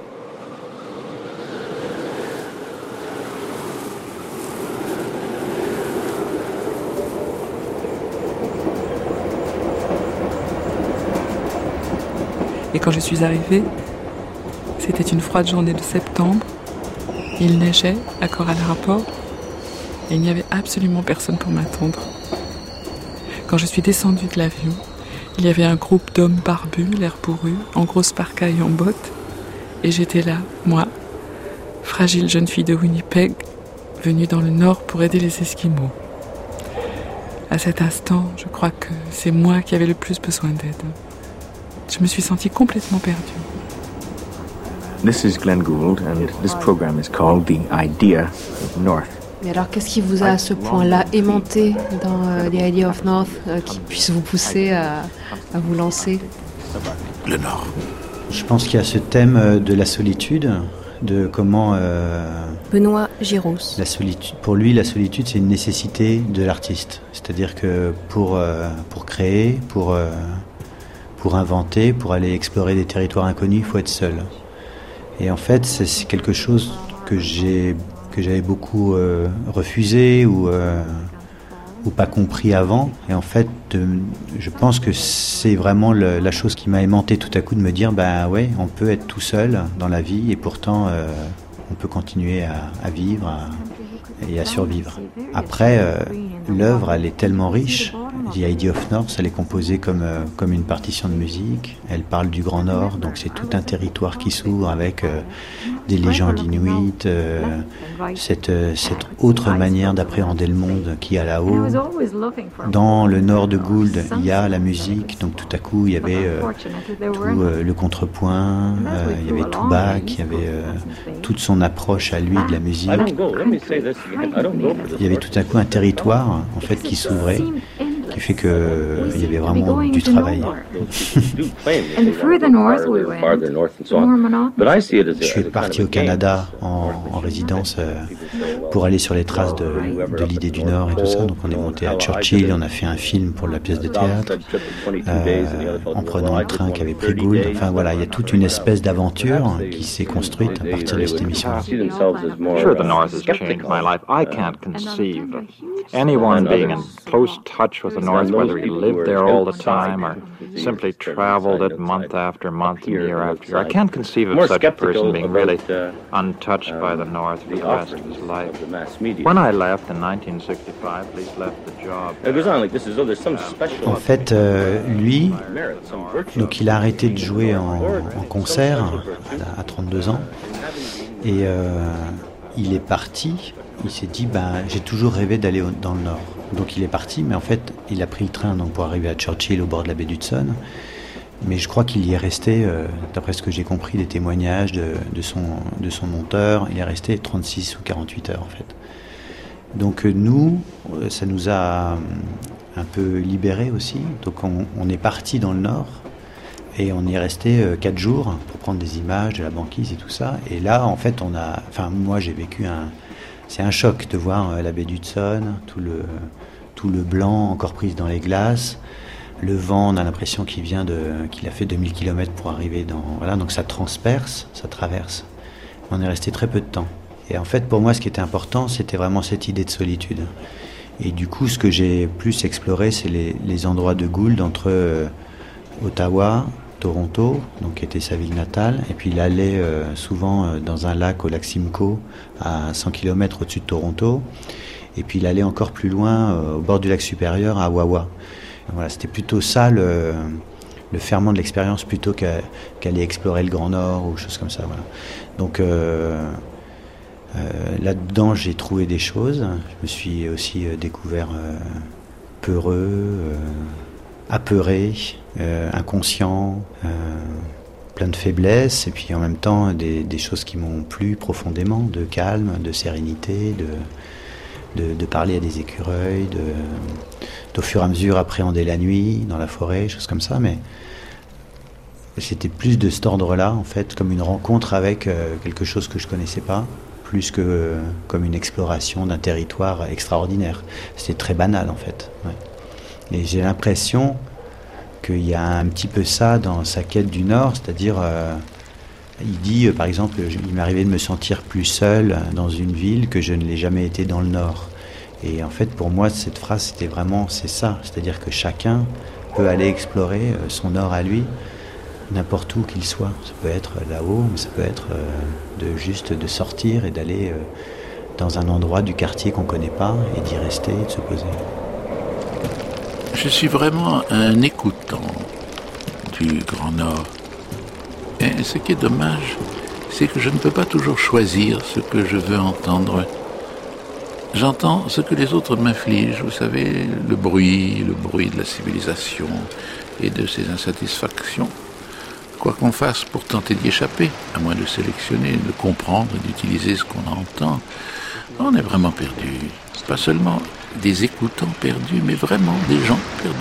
Et quand je suis arrivée, c'était une froide journée de septembre. Il neigeait à Coral Harbour et il n'y avait absolument personne pour m'attendre. Quand je suis descendue de l'avion, il y avait un groupe d'hommes barbus, l'air bourrus, en grosse parka et en bottes. Et j'étais là, moi, fragile jeune fille de Winnipeg, venue dans le nord pour aider les Esquimaux. À cet instant, je crois que c'est moi qui avais le plus besoin d'aide. Je me suis sentie complètement perdue. This is Glenn Gould, and this program is called The Idea of North. Mais alors, qu'est-ce qui vous a à ce point-là aimanté dans The Idea of North, qui puisse vous pousser à vous lancer? Le Nord. Je pense qu'il y a ce thème de la solitude, de comment... Benoît Giros. La solitude, pour lui, la solitude, c'est une nécessité de l'artiste. C'est-à-dire que pour créer, pour inventer, pour aller explorer des territoires inconnus, il faut être seul. Et en fait, c'est quelque chose que j'avais beaucoup refusé ou pas compris avant. Et en fait, je pense que c'est vraiment la chose qui m'a aimanté tout à coup de me dire, on peut être tout seul dans la vie et pourtant on peut continuer à vivre et à survivre. Après, l'œuvre, elle est tellement riche. The Idea of North, elle est composée comme une partition de musique. Elle parle du Grand Nord, donc c'est tout un territoire qui s'ouvre avec des légendes inuites, cette autre manière d'appréhender le monde qu'il y a là-haut. Dans le nord de Gould, il y a la musique, donc tout à coup, il y avait tout le contrepoint, il y avait tout Bach, il y avait toute son approche à lui de la musique. Il y avait tout à coup un territoire en fait qui s'ouvrait, qui fait qu'il y avait vraiment du travail. Je suis parti au Canada en résidence pour aller sur les traces de l'idée du Nord et tout ça. Donc on est monté à Churchill, on a fait un film pour la pièce de théâtre en prenant un train qui avait pris Gould. Enfin voilà, il y a toute une espèce d'aventure qui s'est construite à partir de cette émission-là. Sure, the North has changed my life. I can't conceive of anyone being in close touch with the North, whether he lived there all the time or simply traveled it month after month and year after year. I can't conceive of such a person being really untouched by the North for the rest of his life. When I left in 1965, at least left the job. En fait, lui, donc il a arrêté de jouer en concert à 32 ans et il est parti. Il s'est dit, j'ai toujours rêvé d'aller dans le Nord. Donc il est parti, mais en fait, il a pris le train pour arriver à Churchill, au bord de la baie d'Hudson. Mais je crois qu'il y est resté, d'après ce que j'ai compris des témoignages de son monteur, il est resté 36 ou 48 heures en fait. Donc nous, ça nous a un peu libérés aussi. Donc on est parti dans le Nord et on y est resté 4 jours pour prendre des images de la banquise et tout ça. Et là, en fait, moi j'ai vécu c'est un choc de voir la baie d'Hudson, tout le blanc encore pris dans les glaces. Le vent, on a l'impression qu'il a fait 2000 km pour arriver donc ça transperce, ça traverse. On est resté très peu de temps. Et en fait, pour moi, ce qui était important, c'était vraiment cette idée de solitude. Et du coup, ce que j'ai plus exploré, c'est les endroits de Gould entre Ottawa Toronto, donc qui était sa ville natale, et puis il allait souvent dans un lac au lac Simcoe, à 100 km au-dessus de Toronto, et puis il allait encore plus loin au bord du lac Supérieur à Wawa. Voilà, c'était plutôt ça le ferment de l'expérience plutôt qu'aller explorer le Grand Nord ou choses comme ça. Voilà. Donc là-dedans, j'ai trouvé des choses. Je me suis aussi découvert peureux, apeuré, inconscient, plein de faiblesses, et puis en même temps des choses qui m'ont plu profondément, de calme, de sérénité, de parler à des écureuils, au fur et à mesure appréhender la nuit dans la forêt, choses comme ça, mais c'était plus de cet ordre-là, en fait, comme une rencontre avec quelque chose que je connaissais pas, plus que comme une exploration d'un territoire extraordinaire. C'était très banal, en fait. Ouais. Et j'ai l'impression qu'il y a un petit peu ça dans sa quête du Nord, c'est-à-dire, il dit, par exemple, il m'arrivait de me sentir plus seul dans une ville que je ne l'ai jamais été dans le Nord. Et en fait, pour moi, cette phrase, c'est ça. C'est-à-dire que chacun peut aller explorer son Nord à lui, n'importe où qu'il soit. Ça peut être là-haut, mais ça peut être juste de sortir et d'aller dans un endroit du quartier qu'on ne connaît pas et d'y rester et de se poser. Je suis vraiment un écoutant du Grand Nord. Et ce qui est dommage, c'est que je ne peux pas toujours choisir ce que je veux entendre. J'entends ce que les autres m'infligent, vous savez, le bruit de la civilisation et de ses insatisfactions. Quoi qu'on fasse pour tenter d'y échapper, à moins de sélectionner, de comprendre et d'utiliser ce qu'on entend, on est vraiment perdu. Pas seulement des écoutants perdus, mais vraiment des gens perdus.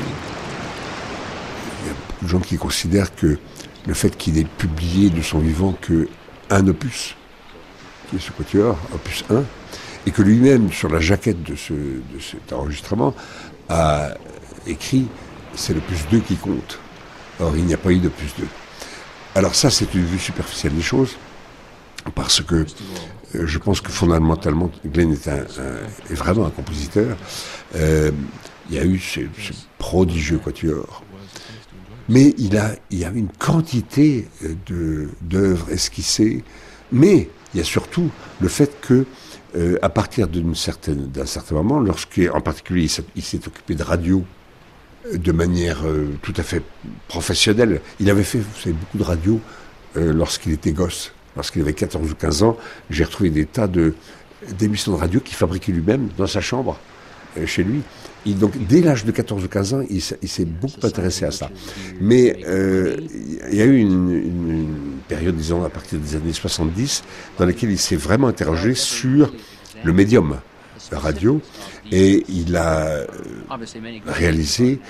Il y a beaucoup de gens qui considèrent que le fait qu'il ait publié de son vivant qu'un opus, qui est ce quatuor, opus 1, et que lui-même, sur la jaquette de cet enregistrement, a écrit « c'est le plus 2 qui compte ». Or, il n'y a pas eu de plus 2. Alors ça, c'est une vue superficielle des choses, parce que je pense que fondamentalement, Glenn est vraiment un compositeur. Il y a eu ce prodigieux quatuor. Mais il y a une quantité d'œuvres esquissées, mais il y a surtout le fait que à partir d'un certain moment, en particulier il s'est occupé de radio de manière tout à fait professionnelle. Il avait fait, vous savez, beaucoup de radio lorsqu'il était gosse. Lorsqu'il avait 14 ou 15 ans, j'ai retrouvé des tas d'émissions de radio qu'il fabriquait lui-même dans sa chambre, chez lui. Donc, dès l'âge de 14 ou 15 ans, il s'est beaucoup intéressé à ça. Mais il y a eu une période, disons, à partir des années 70, dans laquelle il s'est vraiment interrogé sur le médium, la radio, et il a réalisé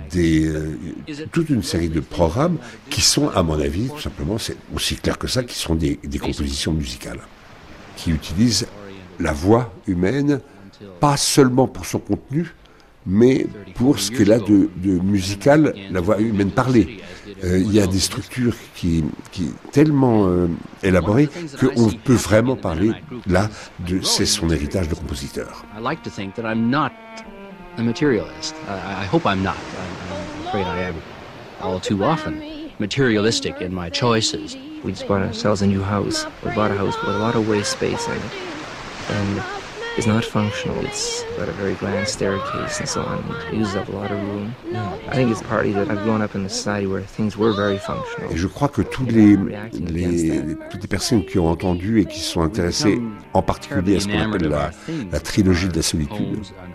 toute une série de programmes qui sont, à mon avis, tout simplement, c'est aussi clair que ça, qui sont des compositions musicales, qui utilisent la voix humaine, pas seulement pour son contenu, mais pour ce qu'elle a de musical, la voix humaine parlée. Il y a des structures qui tellement élaborées qu'on peut vraiment parler là c'est son héritage de compositeur. I like to think that I'm not a materialist. I hope I'm not. I'm afraid I am all too often materialistic in my choices. We just bought ourselves a new house. We bought a house with a lot of waste space in it. And it's not functional. It's got a very grand staircase and so on. It uses up a lot of room. I think it's partly that I've grown up in a society where things were very functional. Et je crois que toutes les personnes qui ont entendu et qui se sont intéressées en particulier à ce qu'on appelle la trilogie de la solitude,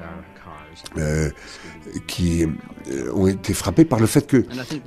qui ont été frappés par le fait que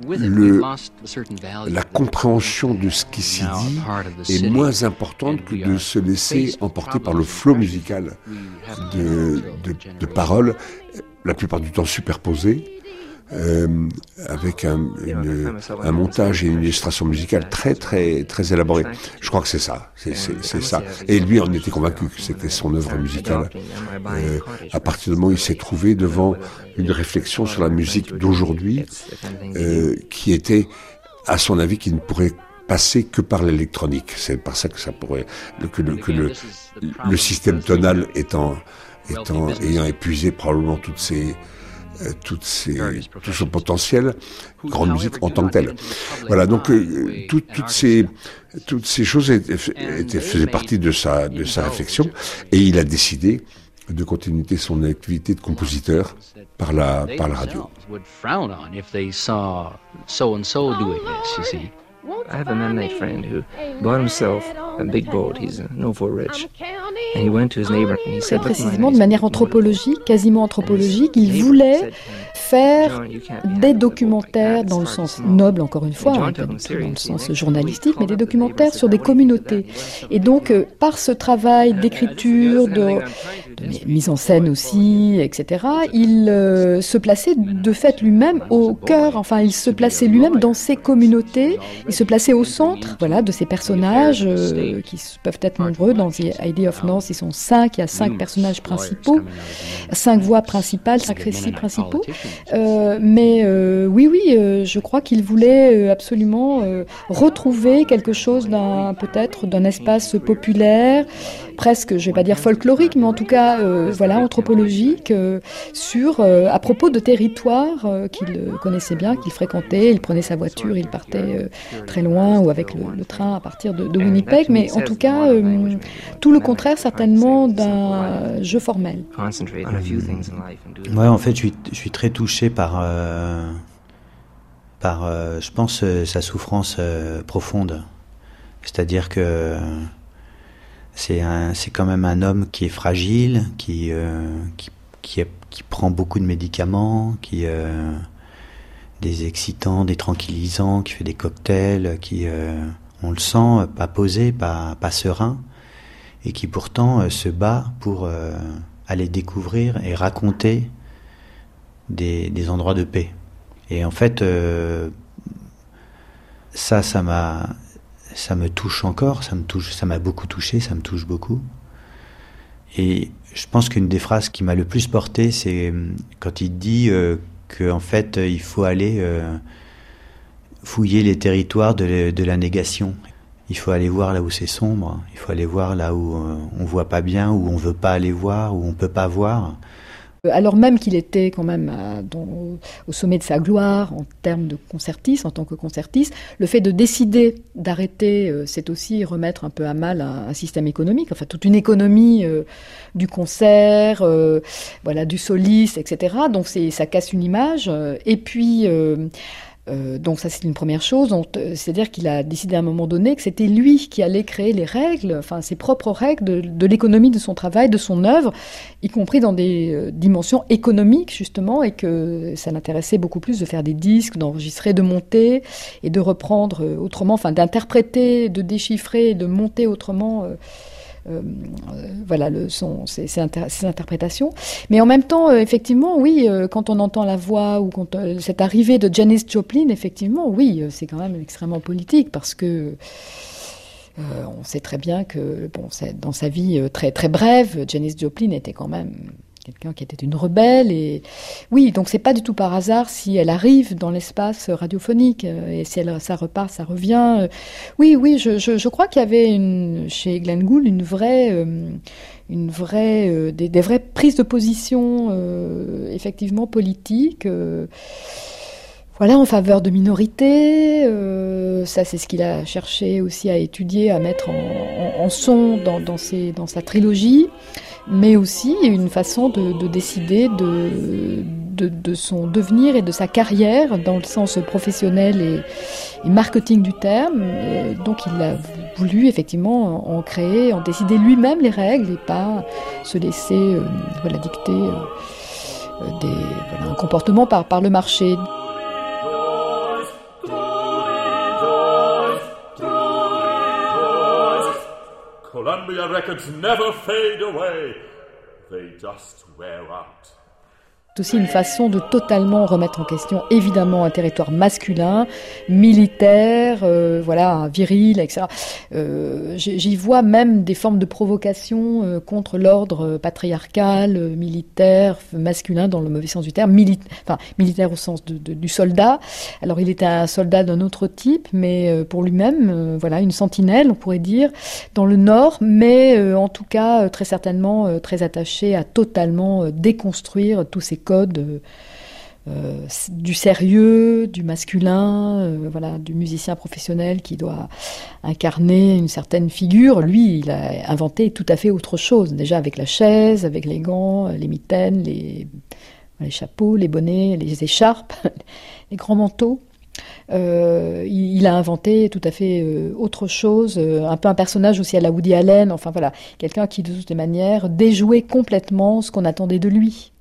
la compréhension de ce qui s'y dit est moins importante que de se laisser emporter par le flot musical de paroles, la plupart du temps superposées, avec un montage et une illustration musicale très très très élaborée. Je crois que c'est ça, c'est ça. Et lui en était convaincu que c'était son œuvre musicale. À partir du moment où il s'est trouvé devant une réflexion sur la musique d'aujourd'hui, qui était, à son avis, qui ne pourrait passer que par l'électronique. C'est par ça que ça pourrait, que le système tonal ayant épuisé probablement toutes ses tout son potentiel, grande musique en tant que telle. Voilà, donc toutes ces choses faisaient partie de sa réflexion, et il a décidé de continuer son activité de compositeur par la radio. I have a Mennonite friend who bought himself a big boat. He's no for rich. And he went to his neighbor and he said, précisément de manière anthropologique, quasiment anthropologique, il voulait faire des documentaires dans le sens noble, encore une fois, hein, pas du tout dans le sens journalistique, mais des documentaires sur des communautés. Et donc, par ce travail d'écriture, de mise en scène aussi, etc., il se plaçait de fait lui-même au cœur, enfin, il se plaçait lui-même dans ces communautés, il se plaçait au centre, voilà, de ces personnages qui peuvent être nombreux. Dans The Idea of North, ils sont 5, il y a 5 personnages principaux, 5 voix principales, 5 récits principaux. Mais je crois qu'il voulait absolument retrouver quelque chose peut-être d'un espace populaire, presque, je vais pas dire folklorique, mais en tout cas, anthropologique, à propos de territoires qu'il connaissait bien, qu'il fréquentait. Il prenait sa voiture, il partait très loin, ou avec le train à partir de Winnipeg, mais en tout cas, tout le contraire certainement d'un jeu formel. Ouais, en fait, je suis très touché par je pense, sa souffrance profonde. C'est-à-dire que c'est quand même un homme qui est fragile, qui prend beaucoup de médicaments, des excitants, des tranquillisants, qui fait des cocktails, on le sent pas posé, pas serein, et qui pourtant se bat pour aller découvrir et raconter des endroits de paix. Et en fait, ça me touche encore, ça m'a beaucoup touché, ça me touche beaucoup. Et je pense qu'une des phrases qui m'a le plus porté, c'est quand il dit qu'en fait, il faut aller fouiller les territoires de la négation. Il faut aller voir là où c'est sombre, il faut aller voir là où on voit pas bien, où on veut pas aller voir, où on peut pas voir. Alors même qu'il était quand même au sommet de sa gloire en termes de concertiste, en tant que concertiste, le fait de décider d'arrêter, c'est aussi remettre un peu à mal un système économique, enfin toute une économie du concert, du soliste, etc. Donc ça casse une image. Et puis... donc ça c'est une première chose, c'est-à-dire qu'il a décidé à un moment donné que c'était lui qui allait créer les règles, enfin ses propres règles de l'économie de son travail, de son œuvre, y compris dans des dimensions économiques justement, et que ça l'intéressait beaucoup plus de faire des disques, d'enregistrer, de monter et de reprendre autrement, enfin d'interpréter, de déchiffrer, de monter autrement ses interprétations. Mais en même temps, effectivement, oui, quand on entend la voix ou quand cette arrivée de Janis Joplin, effectivement, oui, c'est quand même extrêmement politique parce que on sait très bien que dans sa vie très très brève, Janis Joplin était quand même quelqu'un qui était une rebelle, et oui, donc c'est pas du tout par hasard si elle arrive dans l'espace radiophonique, et si ça repart, ça revient. Oui, je crois qu'il y avait chez Glenn Gould des vraies prises de position, effectivement politiques, en faveur de minorités. Ça, c'est ce qu'il a cherché aussi à étudier, à mettre en son dans sa trilogie. Mais aussi une façon de décider de son devenir et de sa carrière dans le sens professionnel et marketing du terme. Donc il a voulu effectivement en créer, en décider lui-même les règles et pas se laisser dicter un comportement par le marché. Columbia records never fade away, they just wear out. C'est aussi une façon de totalement remettre en question, évidemment, un territoire masculin, militaire, viril, etc. J'y vois même des formes de provocation contre l'ordre patriarcal, militaire, masculin, dans le mauvais sens du terme, militaire au sens du soldat. Alors, il était un soldat d'un autre type, mais pour lui-même, une sentinelle, on pourrait dire, dans le Nord, mais en tout cas, très certainement, très attaché à totalement déconstruire tous ces codes du sérieux, du masculin, voilà, du musicien professionnel qui doit incarner une certaine figure. Lui, il a inventé tout à fait autre chose, déjà avec la chaise, avec les gants, les mitaines, les chapeaux, les bonnets, les écharpes, les grands manteaux. Il a inventé tout à fait autre chose, un peu un personnage aussi à la Woody Allen, enfin voilà, quelqu'un qui de toutes les manières déjouait complètement ce qu'on attendait de lui.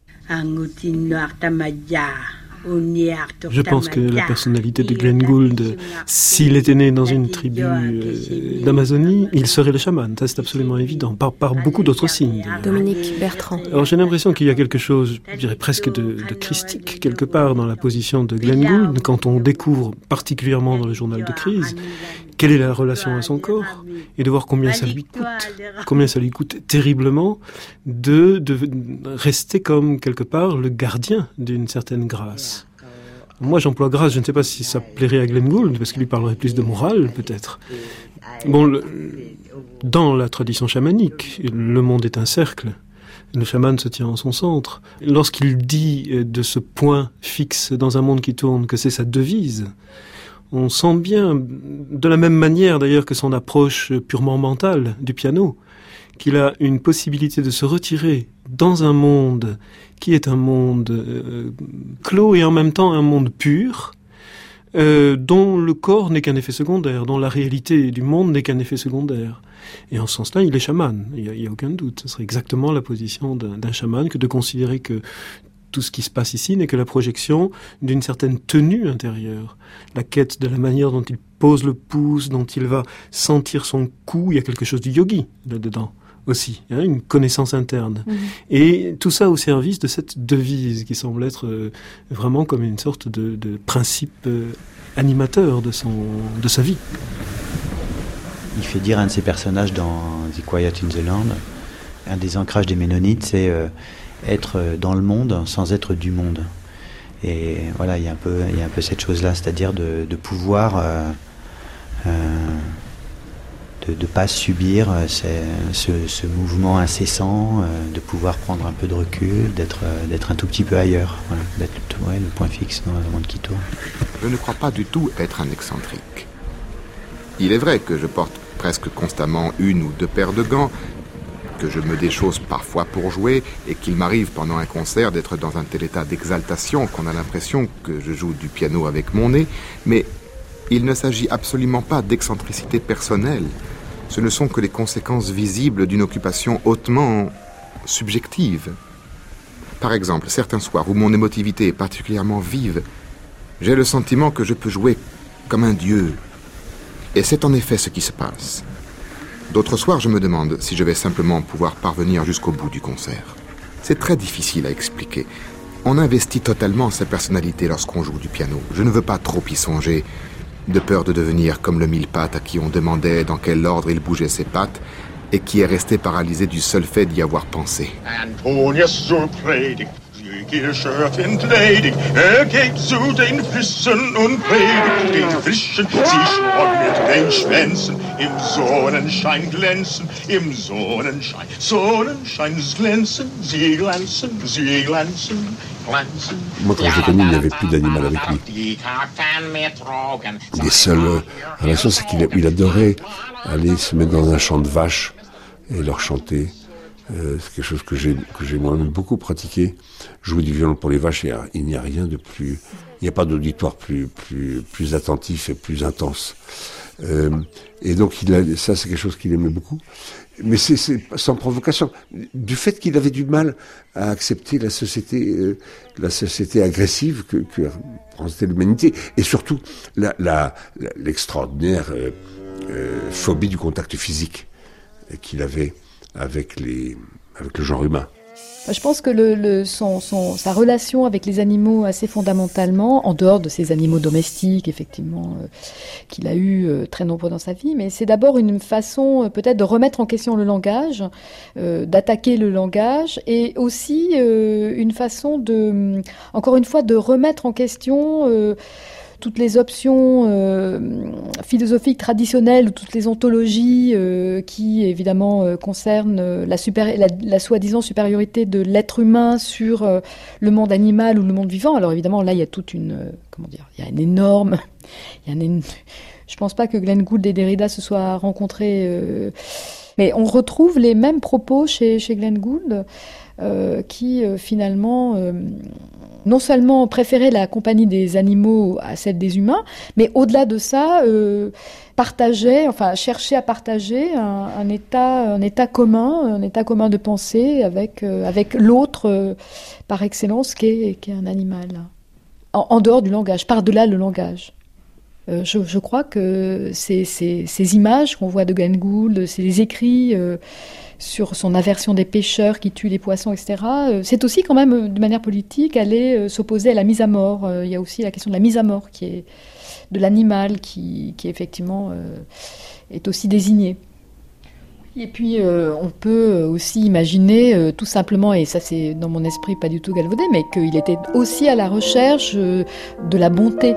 Je pense que la personnalité de Glenn Gould, s'il était né dans une tribu d'Amazonie, il serait le chaman, ça c'est absolument évident, par beaucoup d'autres signes. Dominique Bertrand. Alors j'ai l'impression qu'il y a quelque chose, je dirais presque de christique, quelque part dans la position de Glenn Gould, quand on découvre, particulièrement dans le journal de crise, quelle est la relation à son corps, et de voir combien ça lui coûte terriblement de rester comme, quelque part, le gardien d'une certaine grâce. Moi, j'emploie grâce, je ne sais pas si ça plairait à Glenn Gould, parce qu'il lui parlerait plus de morale, peut-être. Bon, dans la tradition chamanique, le monde est un cercle. Le chaman se tient en son centre. Lorsqu'il dit de ce point fixe dans un monde qui tourne que c'est sa devise, on sent bien, de la même manière d'ailleurs que son approche purement mentale du piano, qu'il a une possibilité de se retirer dans un monde qui est un monde clos et en même temps un monde pur, dont le corps n'est qu'un effet secondaire, dont la réalité du monde n'est qu'un effet secondaire. Et en ce sens-là, il est chaman, il n'y a aucun doute. Ce serait exactement la position d'un chaman que de considérer que tout ce qui se passe ici n'est que la projection d'une certaine tenue intérieure. La quête de la manière dont il pose le pouce, dont il va sentir son cou, il y a quelque chose de yogi là-dedans aussi, hein, une connaissance interne. Mmh. Et tout ça au service de cette devise qui semble être vraiment comme une sorte de principe animateur de sa vie. Il fait dire à un de ses personnages dans The Quiet in the Land, un des ancrages des Ménonites, c'est être dans le monde sans être du monde. Et voilà, il y a un peu cette chose-là, c'est-à-dire de pouvoir de pas subir ce mouvement incessant, de pouvoir prendre un peu de recul, d'être un tout petit peu ailleurs, voilà, d'être le point fixe dans un monde qui tourne. Je ne crois pas du tout être un excentrique. Il est vrai que je porte presque constamment une ou deux paires de gants, que je me déchausse parfois pour jouer et qu'il m'arrive pendant un concert d'être dans un tel état d'exaltation qu'on a l'impression que je joue du piano avec mon nez, mais il ne s'agit absolument pas d'excentricité personnelle. Ce ne sont que les conséquences visibles d'une occupation hautement subjective. Par exemple, certains soirs où mon émotivité est particulièrement vive, j'ai le sentiment que je peux jouer comme un dieu. Et c'est en effet ce qui se passe. D'autres soirs, je me demande si je vais simplement pouvoir parvenir jusqu'au bout du concert. C'est très difficile à expliquer. On investit totalement sa personnalité lorsqu'on joue du piano. Je ne veux pas trop y songer, de peur de devenir comme le mille-pattes à qui on demandait dans quel ordre il bougeait ses pattes et qui est resté paralysé du seul fait d'y avoir pensé. Moi, quand j'ai connu, il n'y avait plus d'animal avec lui. Les seules relations, c'est qu'il adorait aller se mettre dans un champ de vaches et leur chanter. C'est quelque chose que j'ai moi-même beaucoup pratiqué. Jouer du violon pour les vaches, il n'y a rien de plus... Il n'y a pas d'auditoire plus attentif et plus intense. Et donc, ça, c'est quelque chose qu'il aimait beaucoup. Mais c'est sans provocation. Du fait qu'il avait du mal à accepter la société agressive que représentait l'humanité. Et surtout, l'extraordinaire phobie du contact physique qu'il avait avec le genre humain. Je pense que sa relation avec les animaux, assez fondamentalement, en dehors de ces animaux domestiques, effectivement, qu'il a eu très nombreux dans sa vie, mais c'est d'abord une façon peut-être de remettre en question le langage, d'attaquer le langage, et aussi une façon encore une fois, de remettre en question toutes les options philosophiques traditionnelles, toutes les ontologies qui évidemment concernent la soi-disant supériorité de l'être humain sur le monde animal ou le monde vivant. Alors évidemment là il y a toute une il y a une énorme je pense pas que Glenn Gould et Derrida se soient rencontrés, mais on retrouve les mêmes propos chez Glenn Gould qui finalement non seulement préférait la compagnie des animaux à celle des humains, mais au-delà de ça, cherchait à partager un état commun de pensée avec l'autre par excellence qui est un animal, en dehors du langage, par-delà le langage. Je crois que ces images qu'on voit de Glenn Gould, ces écrits sur son aversion des pêcheurs qui tuent les poissons, etc., c'est aussi quand même, de manière politique, aller s'opposer à la mise à mort. Il y a aussi la question de la mise à mort qui est de l'animal qui effectivement est aussi désigné. Et puis on peut aussi imaginer tout simplement, et ça c'est dans mon esprit pas du tout galvaudé, mais qu'il était aussi à la recherche de la bonté.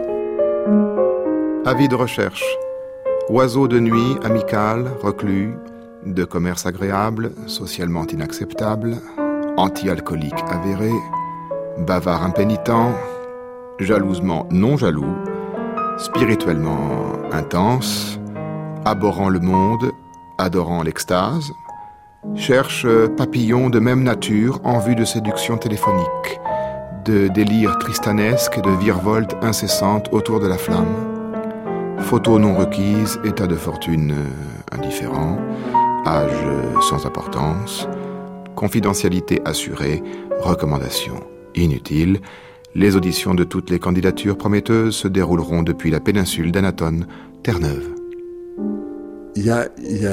Avis de recherche. Oiseau de nuit, amical, reclus, de commerce agréable, socialement inacceptable, anti-alcoolique avéré, bavard impénitent, jalousement non jaloux, spirituellement intense, abhorrant le monde, adorant l'extase, cherche papillons de même nature en vue de séduction téléphonique, de délire tristanesque et de virevoltes incessantes autour de la flamme. Photos non requises, état de fortune indifférent, âge sans importance, confidentialité assurée, recommandations inutiles. Les auditions de toutes les candidatures prometteuses se dérouleront depuis la péninsule d'Anatone, Terre-Neuve. Il y a,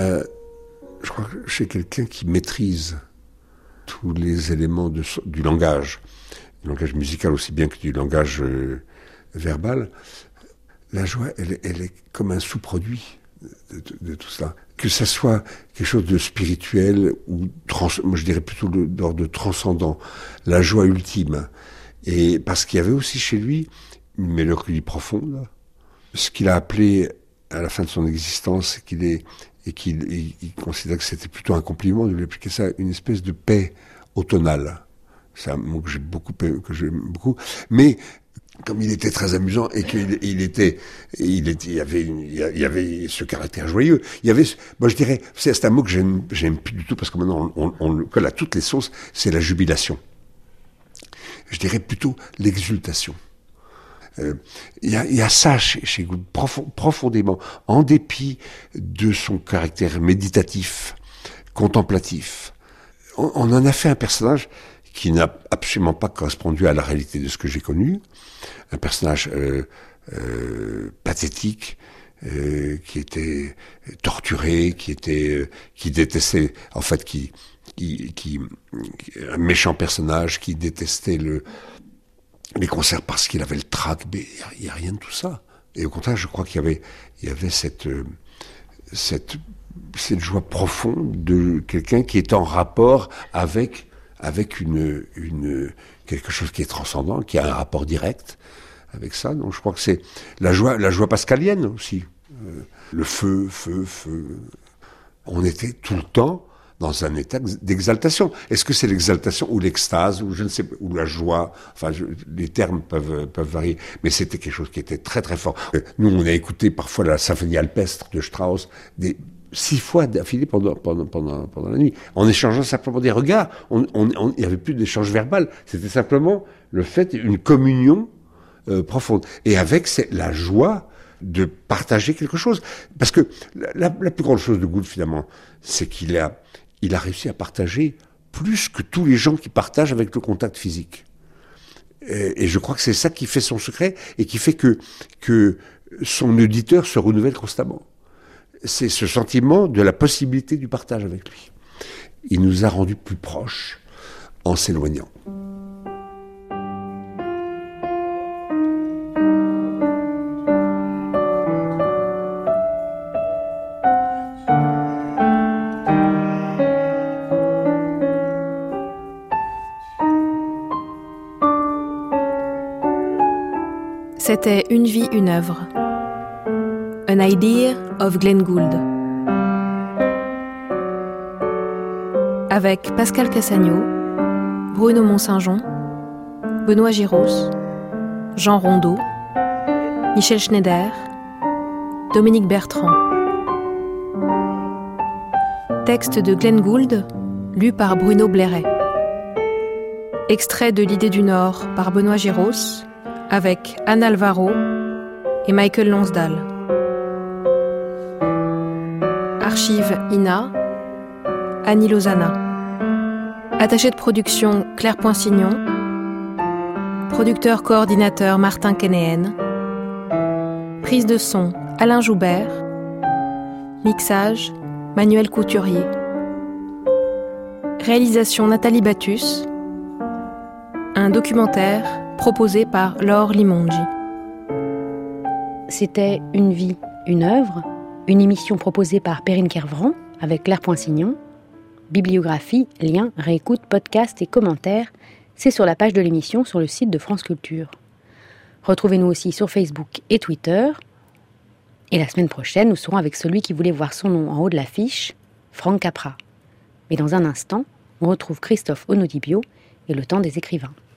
je crois, chez quelqu'un qui maîtrise tous les éléments du langage musical aussi bien que du langage verbal. La joie, elle est comme un sous-produit de tout cela. Que ça soit quelque chose de spirituel ou moi je dirais plutôt d'ordre transcendant, la joie ultime. Et parce qu'il y avait aussi chez lui une mélancolie profonde, ce qu'il a appelé à la fin de son existence, qu'il considère que c'était plutôt un compliment de lui appliquer ça, une espèce de paix automnale. C'est un mot que j'aime beaucoup, mais comme il était très amusant et qu'il il y avait ce caractère joyeux. Moi je dirais, c'est un mot que j'aime plus du tout parce que maintenant on le colle à toutes les sauces, c'est la jubilation. Je dirais plutôt l'exultation. Il y a ça chez Gould, profondément, en dépit de son caractère méditatif, contemplatif. On en a fait un personnage qui n'a absolument pas correspondu à la réalité de ce que j'ai connu, un personnage pathétique, qui était torturé, qui détestait, en fait, un méchant personnage qui détestait les concerts parce qu'il avait le trac, mais il n'y a rien de tout ça. Et au contraire, je crois qu'il y avait cette joie profonde de quelqu'un qui est en rapport avec quelque chose qui est transcendant, qui a un rapport direct avec ça. Donc je crois que c'est la joie pascalienne aussi. Le feu. On était tout le temps dans un état d'exaltation. Est-ce que c'est l'exaltation ou l'extase ou je ne sais pas, ou la joie? Enfin, les termes peuvent varier, mais c'était quelque chose qui était très très fort. Nous, on a écouté parfois la symphonie alpestre de Strauss 6 fois d'affilée pendant la nuit, en échangeant simplement des regards. Il n'y avait plus d'échange verbal. C'était simplement le fait d'une communion profonde. Et avec la joie de partager quelque chose. Parce que la plus grande chose de Gould, finalement, c'est qu'il a réussi à partager plus que tous les gens qui partagent avec le contact physique. Et je crois que c'est ça qui fait son secret et qui fait que son auditeur se renouvelle constamment. C'est ce sentiment de la possibilité du partage avec lui. Il nous a rendus plus proches en s'éloignant. C'était Une vie, une œuvre. An Idea of Glenn Gould. Avec Pascal Cassagno, Bruno Mont-Saint-Jean, Benoît Giros, Jean Rondeau, Michel Schneider, Dominique Bertrand. Texte de Glenn Gould, lu par Bruno Blairet. Extrait de L'idée du Nord par Benoît Giros, avec Anne Alvaro et Michael Lonsdale. Archive INA, Annie Lozana. Attaché de production Claire Poinsignon. Producteur coordinateur Martin Kénéen. Prise de son Alain Joubert. Mixage Manuel Couturier. Réalisation Nathalie Battus. Un documentaire proposé par Laure Limongi. C'était Une vie, une œuvre, une émission proposée par Perrine Kervran avec Claire Poinsignon. Bibliographie, liens, réécoute, podcasts et commentaires, c'est sur la page de l'émission sur le site de France Culture. Retrouvez-nous aussi sur Facebook et Twitter. Et la semaine prochaine, nous serons avec celui qui voulait voir son nom en haut de l'affiche, Franck Capra. Mais dans un instant, on retrouve Christophe Onodibio et le temps des écrivains.